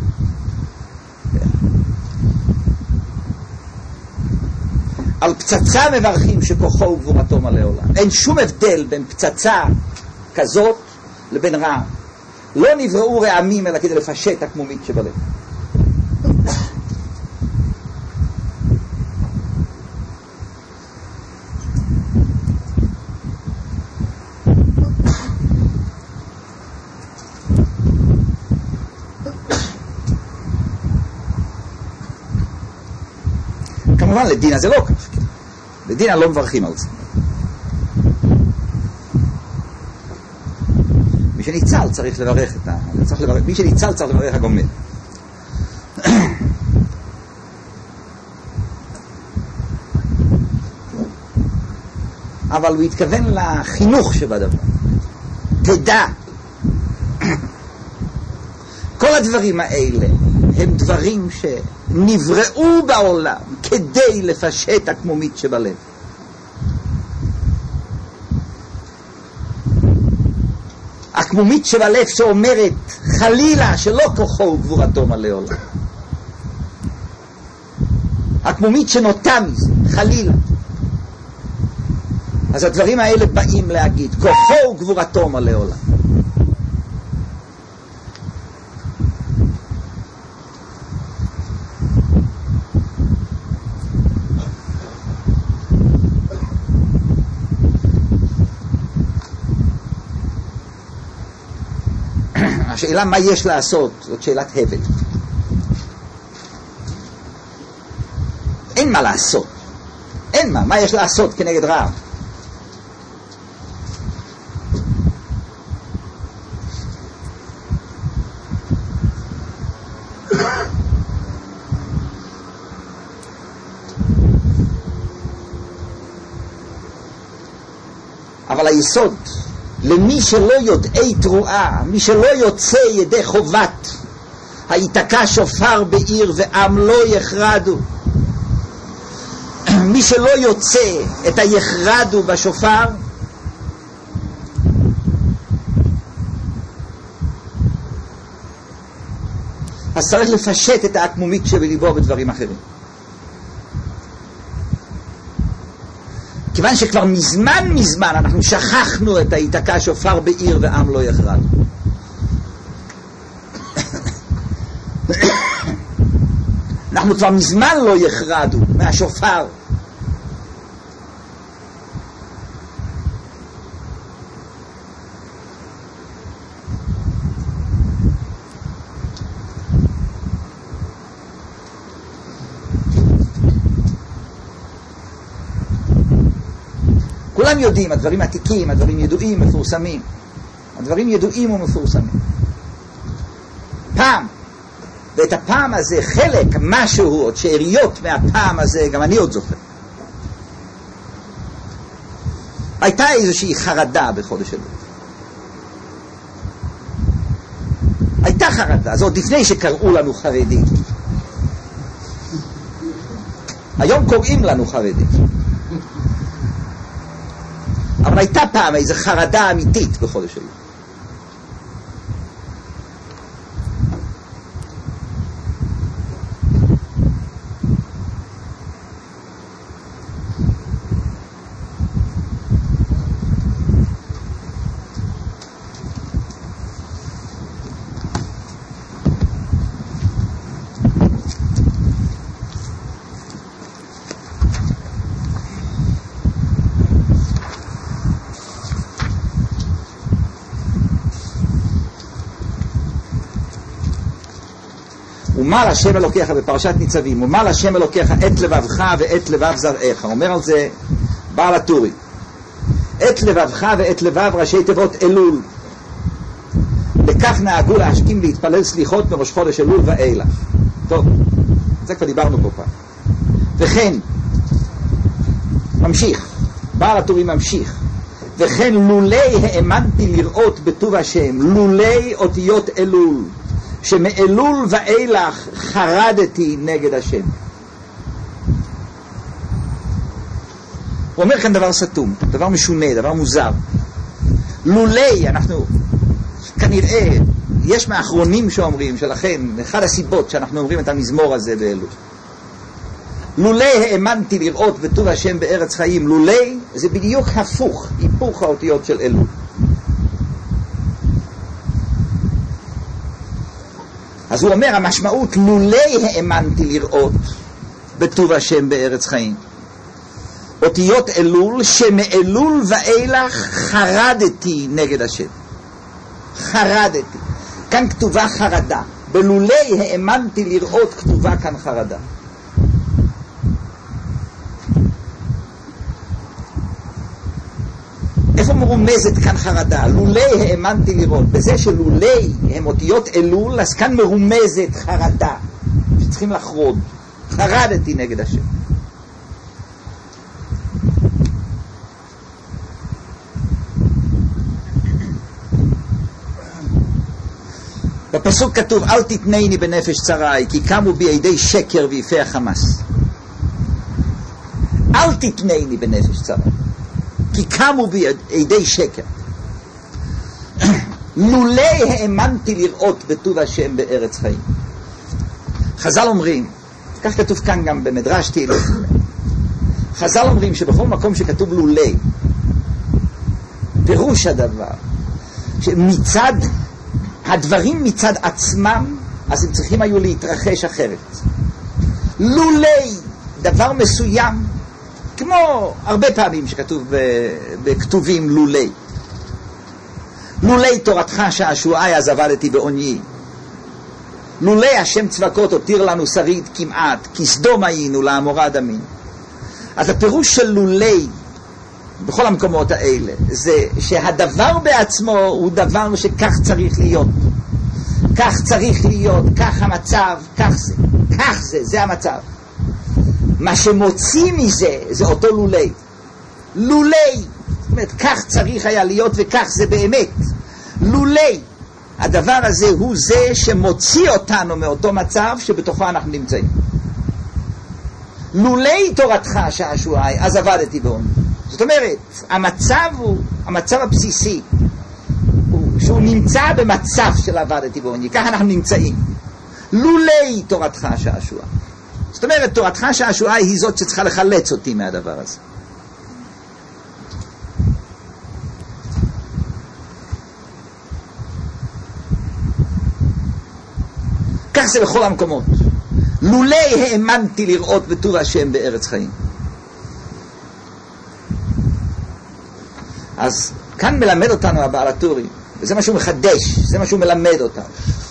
על פצצה מברכים שכוחו וגבורתו מלא עולם. אין שום הבדל בין פצצה כזאת לבין רעם. לא נבראו רעמים אלא כדי לפשט עקמומית שבלב. כמובן לדינה זה לא כך, לדינה לא מברכים על זה. מי שניצל צריך לברך את ה... צריך לברך, מי שניצל צריך לברך הגומל. אבל הוא התכוון לחינוך שבדבר. תדע, כל הדברים האלה הם דברים שנבראו בעולם כדי לפשט הקמומית שבלב. הקמומית שבלב שאומרת חלילה שלא כוחו וגבורתו מלא עולם. הקמומית שנוטה מזה, חלילה. אז הדברים האלה באים להגיד כוחו וגבורתו מלא עולם. השאלה מה יש לעשות זאת שאלת הבל. אין מה לעשות, אין מה, מה יש לעשות כנגד רע? אבל היסוד למי שלא יודעי תרועה, מי שלא יוצא ידי חובת, היתקע שופר בעיר ועם לא יחרדו, מי שלא יוצא את היחרדו בשופר, אז צריך לפשט את העקמומית שבליבו בדברים אחרים. כיוון שכבר מזמן מזמן אנחנו שכחנו את היתקע שופר בעיר ועם לא יחרד. אנחנו כבר מזמן לא יחרדו מהשופר. כולם יודעים, הדברים עתיקים, הדברים ידועים, מפורסמים. הדברים ידועים ומפורסמים. פעם, ואת הפעם הזה, חלק, משהו, עוד שאריות מהפעם הזה, גם אני עוד זוכר. הייתה איזושהי חרדה בחודש אלול. הייתה חרדה, זה עוד לפני שקראו לנו חרדים. היום קוראים לנו חרדים. אבל הייתה פעם איזו חרדה אמיתית בחודש אלול. ומל השם אלוקיך בפרשת ניצבים, ומל השם אלוקיך את לבבך ואת לבב זרעך. אומר על זה בעל הטורי, את לבבך ואת לבב ראשי תיבות אלול, וכך נהגו להשכים להתפלל סליחות מראש חודש אלול ואילך. טוב, זה כבר דיברנו פה פעם. וכן ממשיך בעל הטורי, ממשיך וכן לולי האמנתי לראות בטוב השם, לולי אותיות אלול, שמאלול ואילך חרדתי נגד השם. הוא אומר כאן דבר סתום, דבר משונה, דבר מוזר. לולי, אנחנו כנראה, יש מאחרונים שאומרים, שלכן, אחד הסיבות שאנחנו אומרים את המזמור הזה באלול. לולי האמנתי לראות בטוב השם בארץ חיים, לולי זה בדיוק הפוך, היפוך האותיות של אלול. אז הוא אומר, המשמעות לולי האמנתי לראות בטוב השם בארץ חיים, אותיות אלול, שמאלול ואילך חרדתי נגד השם. חרדתי. כאן כתובה חרדה. בלולי האמנתי לראות כתובה כאן חרדה. איפה מרומזת כאן חרדה, לולי האמנתי לראות. בזה שלולי הם אותיות אלול, אז כאן מרומזת חרדה, שצריכים לחרוד. חרדתי נגד השם. בפסוק כתוב, אל תתנני בנפש צרי, כי קמו בי ידי שקר ויפי החמאס. אל תתנני בנפש צרי, כי קמו בי ידי שקר. לולי האמנתי לראות בטוב השם בארץ חיים. חז"ל אומרים, כך כתוב כאן גם במדרש תהילים, חז"ל אומרים שבכל מקום שכתוב לולי, פירוש הדבר, שמצד הדברים מצד עצמם, אז הם צריכים היו להתרחש אחרת. לולי דבר מסוים, כמו הרבה פעמים שכתוב בכתובים לולי. לולי תורתך שעשועי אז עבדתי בעוניי. לולי השם צבקות הותיר לנו שריד כמעט, כי סדום היינו לעמורה דמים. אז הפירוש של לולי בכל המקומות האלה זה שהדבר בעצמו הוא דבר שכך צריך להיות, כך צריך להיות, כך המצב, כך זה, כך זה, זה המצב. מה שמוציא מזה זה אותו לולי. לולי, זאת אומרת, כך צריך היה להיות וכך זה באמת. לולי, הדבר הזה הוא זה שמוציא אותנו מאותו מצב שבתוכו אנחנו נמצאים. לולי תורתך שעשועי אז עבדתי בעוניי. זאת אומרת, המצב הוא, המצב הבסיסי, הוא שהוא נמצא במצב של עבדתי בעוניי, ככה אנחנו נמצאים. לולי תורתך שעשועי. זאת אומרת, תורתך שעשועי היא זאת שצריכה לחלץ אותי מהדבר הזה. כך זה בכל המקומות. לולי האמנתי לראות בטוב השם בארץ חיים. אז כאן מלמד אותנו הבעל הטורי, וזה מה שהוא מחדש, זה מה שהוא מלמד אותנו.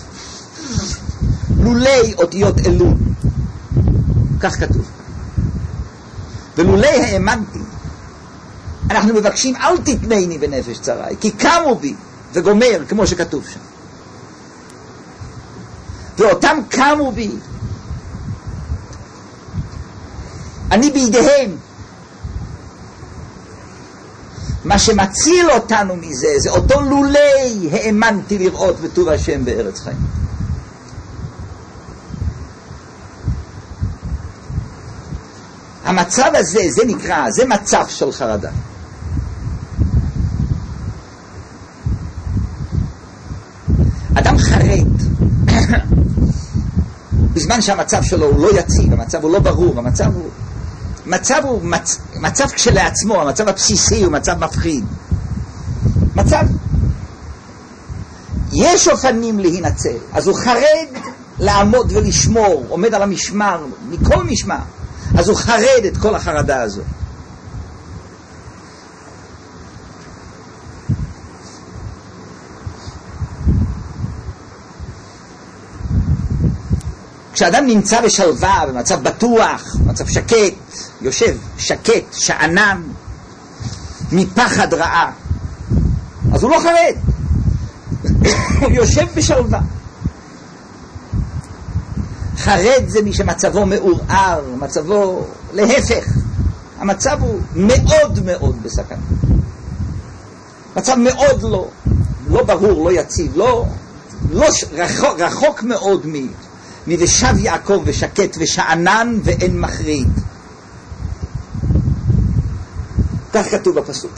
לולי אותיות אלול, כך כתוב. ולולי האמנתי, אנחנו מבקשים אל תתנני בנפש צרי, כי קמו בי, וגומר, כמו שכתוב שם. ואותם קמו בי, אני בידיהם. מה שמציל אותנו מזה זה אותו לולי האמנתי לראות בטוב השם בארץ חיים. המצב הזה, זה נקרא, זה מצב של חרדה. אדם חרד בזמן שהמצב שלו הוא לא יציב, המצב הוא לא ברור, המצב הוא מצב הוא מצ... מצב כשלעצמו, המצב הבסיסי הוא מצב מפחיד. מצב יש אופנים להינצל, אז הוא חרד לעמוד ולשמור, עומד על המשמר, מכל משמר, אז הוא חרד את כל החרדה הזו. כשאדם נמצא בשלווה, במצב בטוח, במצב שקט, יושב שקט, שענן, מפחד רעה, אז הוא לא חרד, הוא יושב בשלווה. חרד זה מי שמצבו מעורער, מצבו להפך, המצב הוא מאוד מאוד בסכנה, מצב מאוד לא, לא ברור, לא יציב, לא, לא רחוק, רחוק מאוד מ... מבשב יעקב ושקט ושענן ואין מחריד. כך כתוב בפסוק.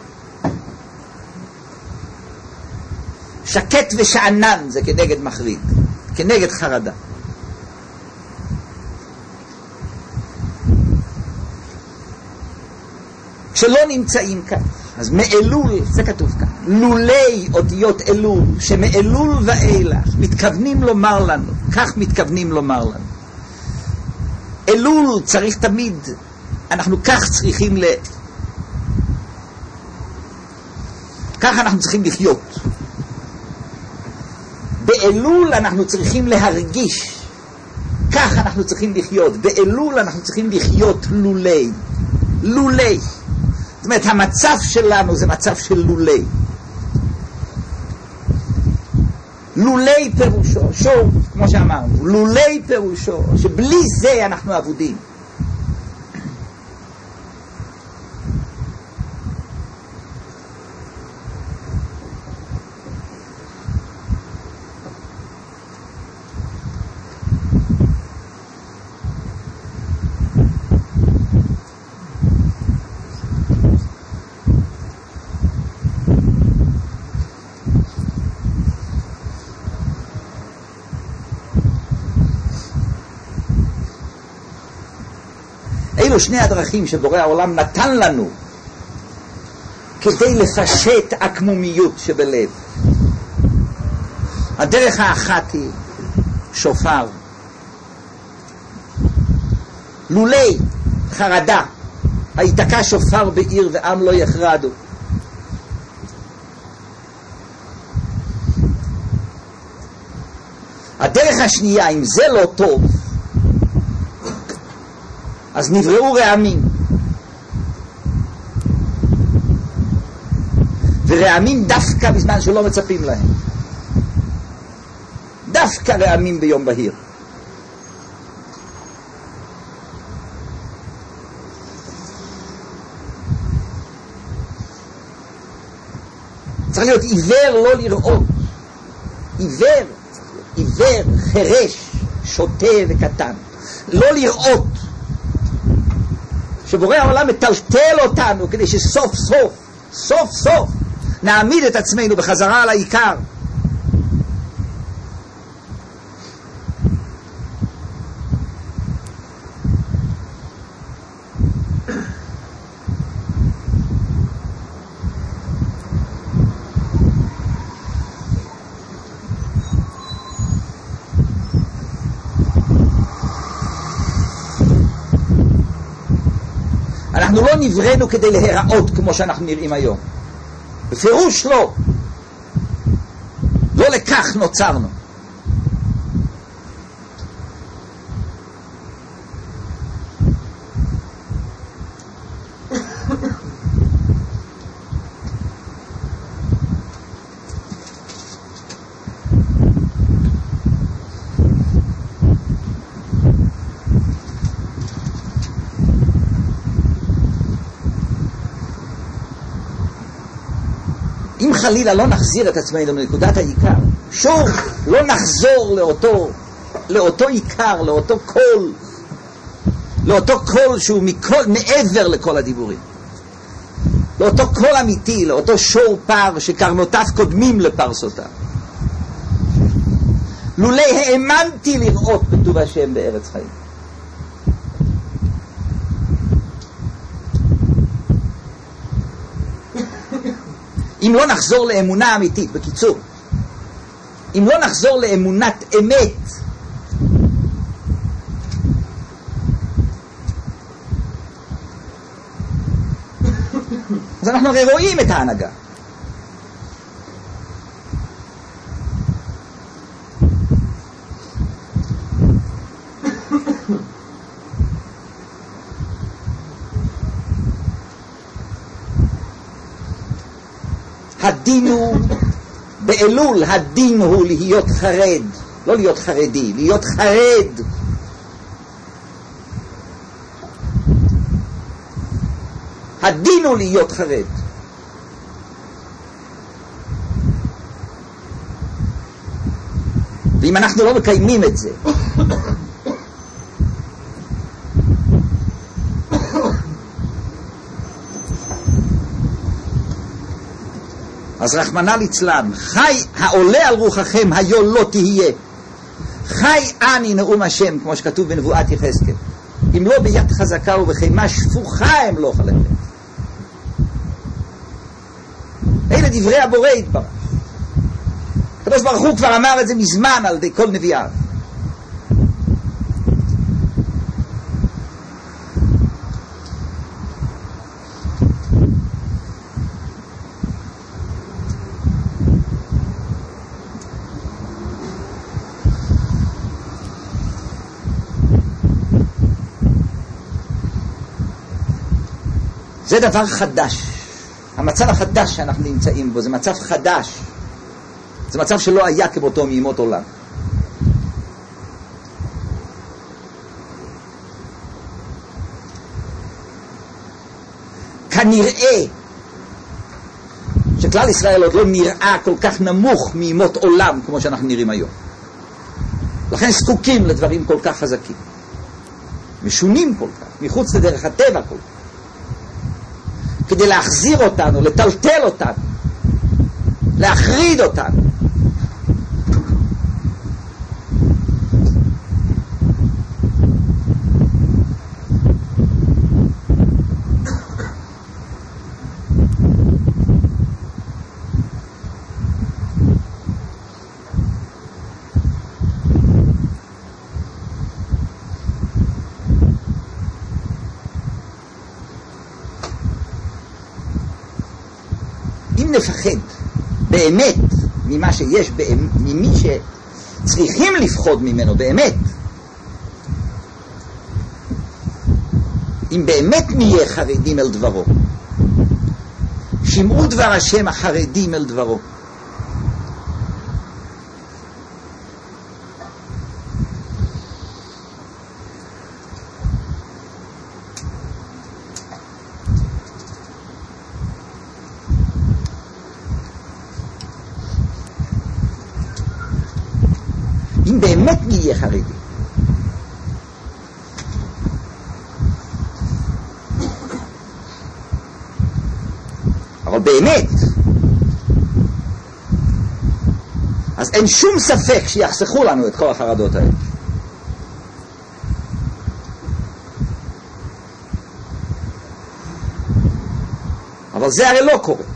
שקט ושענן זה כנגד מחריד, כנגד חרדה. כשלא נמצאים כאן, אז מאלול, זה כתוב כאן, לולי אותיות אלול, שמאלול ואילך מתכוונים לומר לנו, כך מתכוונים לומר לנו. אלול צריך תמיד, אנחנו כך צריכים ל... כך אנחנו צריכים לחיות. באלול אנחנו צריכים להרגיש, כך אנחנו צריכים לחיות. באלול אנחנו צריכים לחיות לולי, לולי. אומרת, המצב שלנו זה מצב של לולי. לולי פירושו, שוב, כמו שאמרנו, לולי פירושו, שבלי זה אנחנו עבודים. אלו שני הדרכים שבורא העולם נתן לנו כדי לפשט עקמומיות שבלב. הדרך האחת היא שופר. לולי חרדה היתקע שופר בעיר ועם לא יחרדו. הדרך השנייה, אם זה לא טוב, אז נבראו רעמים, ורעמים דווקא בזמן שלא מצפים להם, דווקא רעמים ביום בהיר. צריך להיות עיוור לא לראות, עיוור, עיוור, חרש, שוטה וקטן, לא לראות שבורא העולם מטלטל אותנו כדי שסוף סוף, סוף סוף נעמיד את עצמנו בחזרה על העיקר. אנחנו לא נבראנו כדי להיראות כמו שאנחנו נראים היום. בפירוש לא. לא לכך נוצרנו. אם חלילה לא נחזיר את עצמנו לנקודת העיקר, שוב לא נחזור לאותו, לאותו עיקר, לאותו קול, לאותו קול שהוא מכל, מעבר לכל הדיבורים, לאותו קול אמיתי, לאותו שור פר שקרנותיו קודמים לפרסותיו. לולא האמנתי לראות בטוב השם בארץ חיים. אם לא נחזור לאמונה אמיתית, בקיצור, אם לא נחזור לאמונת אמת, אז אנחנו הרי רואים את ההנהגה. הדין הוא, באלול הדין הוא להיות חרד, לא להיות חרדי, להיות חרד. הדין הוא להיות חרד. ואם אנחנו לא מקיימים את זה, אז רחמנא ליצלן, חי העולה על רוחכם היו לא תהיה, חי אני נאום השם, כמו שכתוב בנבואת יחזקאל, אם לא ביד חזקה ובחימה שפוכה הם לא חלקת. אלה דברי הבורא יתברך. הקדוש ברוך הוא כבר אמר את זה מזמן על ידי כל נביאיו. זה דבר חדש. המצב החדש שאנחנו נמצאים בו זה מצב חדש. זה מצב שלא היה כמותו מימות עולם. כנראה שכלל ישראל עוד לא נראה כל כך נמוך מימות עולם כמו שאנחנו נראים היום. לכן זקוקים לדברים כל כך חזקים, משונים כל כך, מחוץ לדרך הטבע כל כך, כדי להחזיר אותנו, לטלטל אותנו, להחריד אותנו. אם נפחד באמת ממה שיש, ממי שצריכים לפחוד ממנו באמת, אם באמת נהיה חרדים אל דברו, שמעו דבר השם החרדים אל דברו, אם באמת נהיה חרדים, אבל באמת, אז אין שום ספק שיחסכו לנו את כל החרדות האלה. אבל זה הרי לא קורה.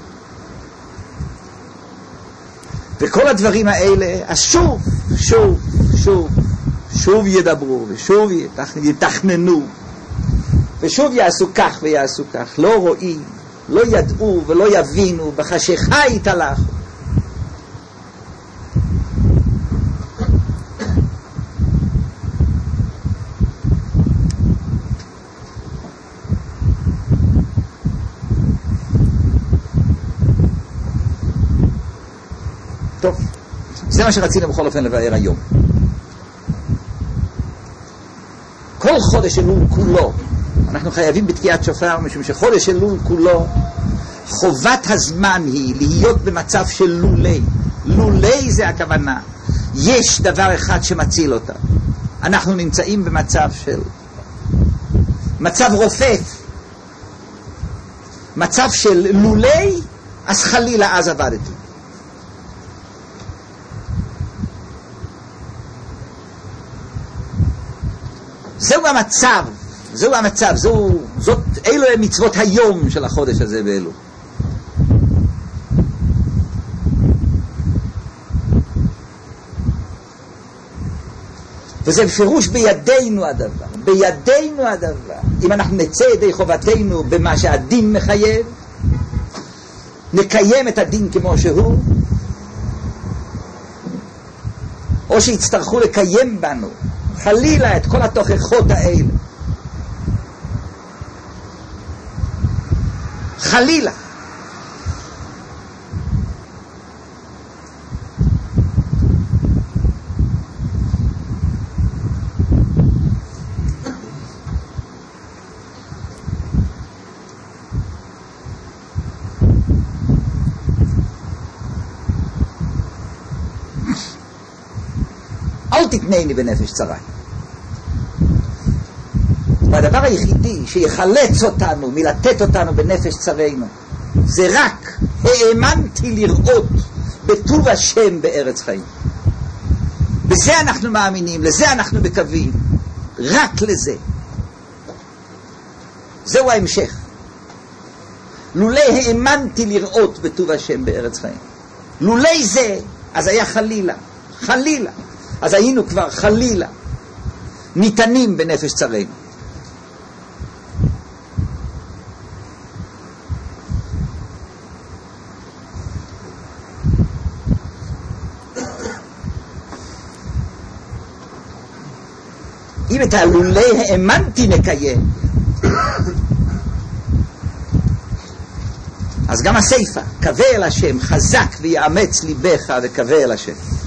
וכל הדברים האלה, אז שוב, שוב, שוב, שוב ידברו, ושוב יתכננו, ושוב יעשו כך ויעשו כך. לא רואים, לא ידעו ולא יבינו, בחשיכה יתהלכו. טוב, זה מה שרצינו בכל אופן לבאר היום. כל חודש אלול כולו, אנחנו חייבים בתקיעת שופר, משום שחודש אלול כולו, חובת הזמן היא להיות במצב של לולי. לולי זה הכוונה. יש דבר אחד שמציל אותה. אנחנו נמצאים במצב של מצב רופף. מצב של לולי, אז חלילה אז עבדתי. זהו המצב, זהו המצב, זהו, זאת, אלו הם מצוות היום של החודש הזה באלו. וזה בפירוש בידינו הדבר, בידינו הדבר. אם אנחנו נצא ידי חובתנו במה שהדין מחייב, נקיים את הדין כמו שהוא, או שיצטרכו לקיים בנו חלילה את כל התוכחות האלה, חלילה. אל תתנני בנפש צרה. והדבר היחידי שיחלץ אותנו מלתת אותנו בנפש צרינו זה רק האמנתי לראות בטוב השם בארץ חיים. בזה אנחנו מאמינים, לזה אנחנו מקווים, רק לזה. זהו ההמשך. לולי האמנתי לראות בטוב השם בארץ חיים, לולי זה אז היה חלילה, חלילה, אז היינו כבר חלילה ניתנים בנפש צרינו. אם את הלולי האמנתי נקיים, אז גם הסיפה, קווה אל השם, חזק ויאמץ ליבך וקווה אל השם.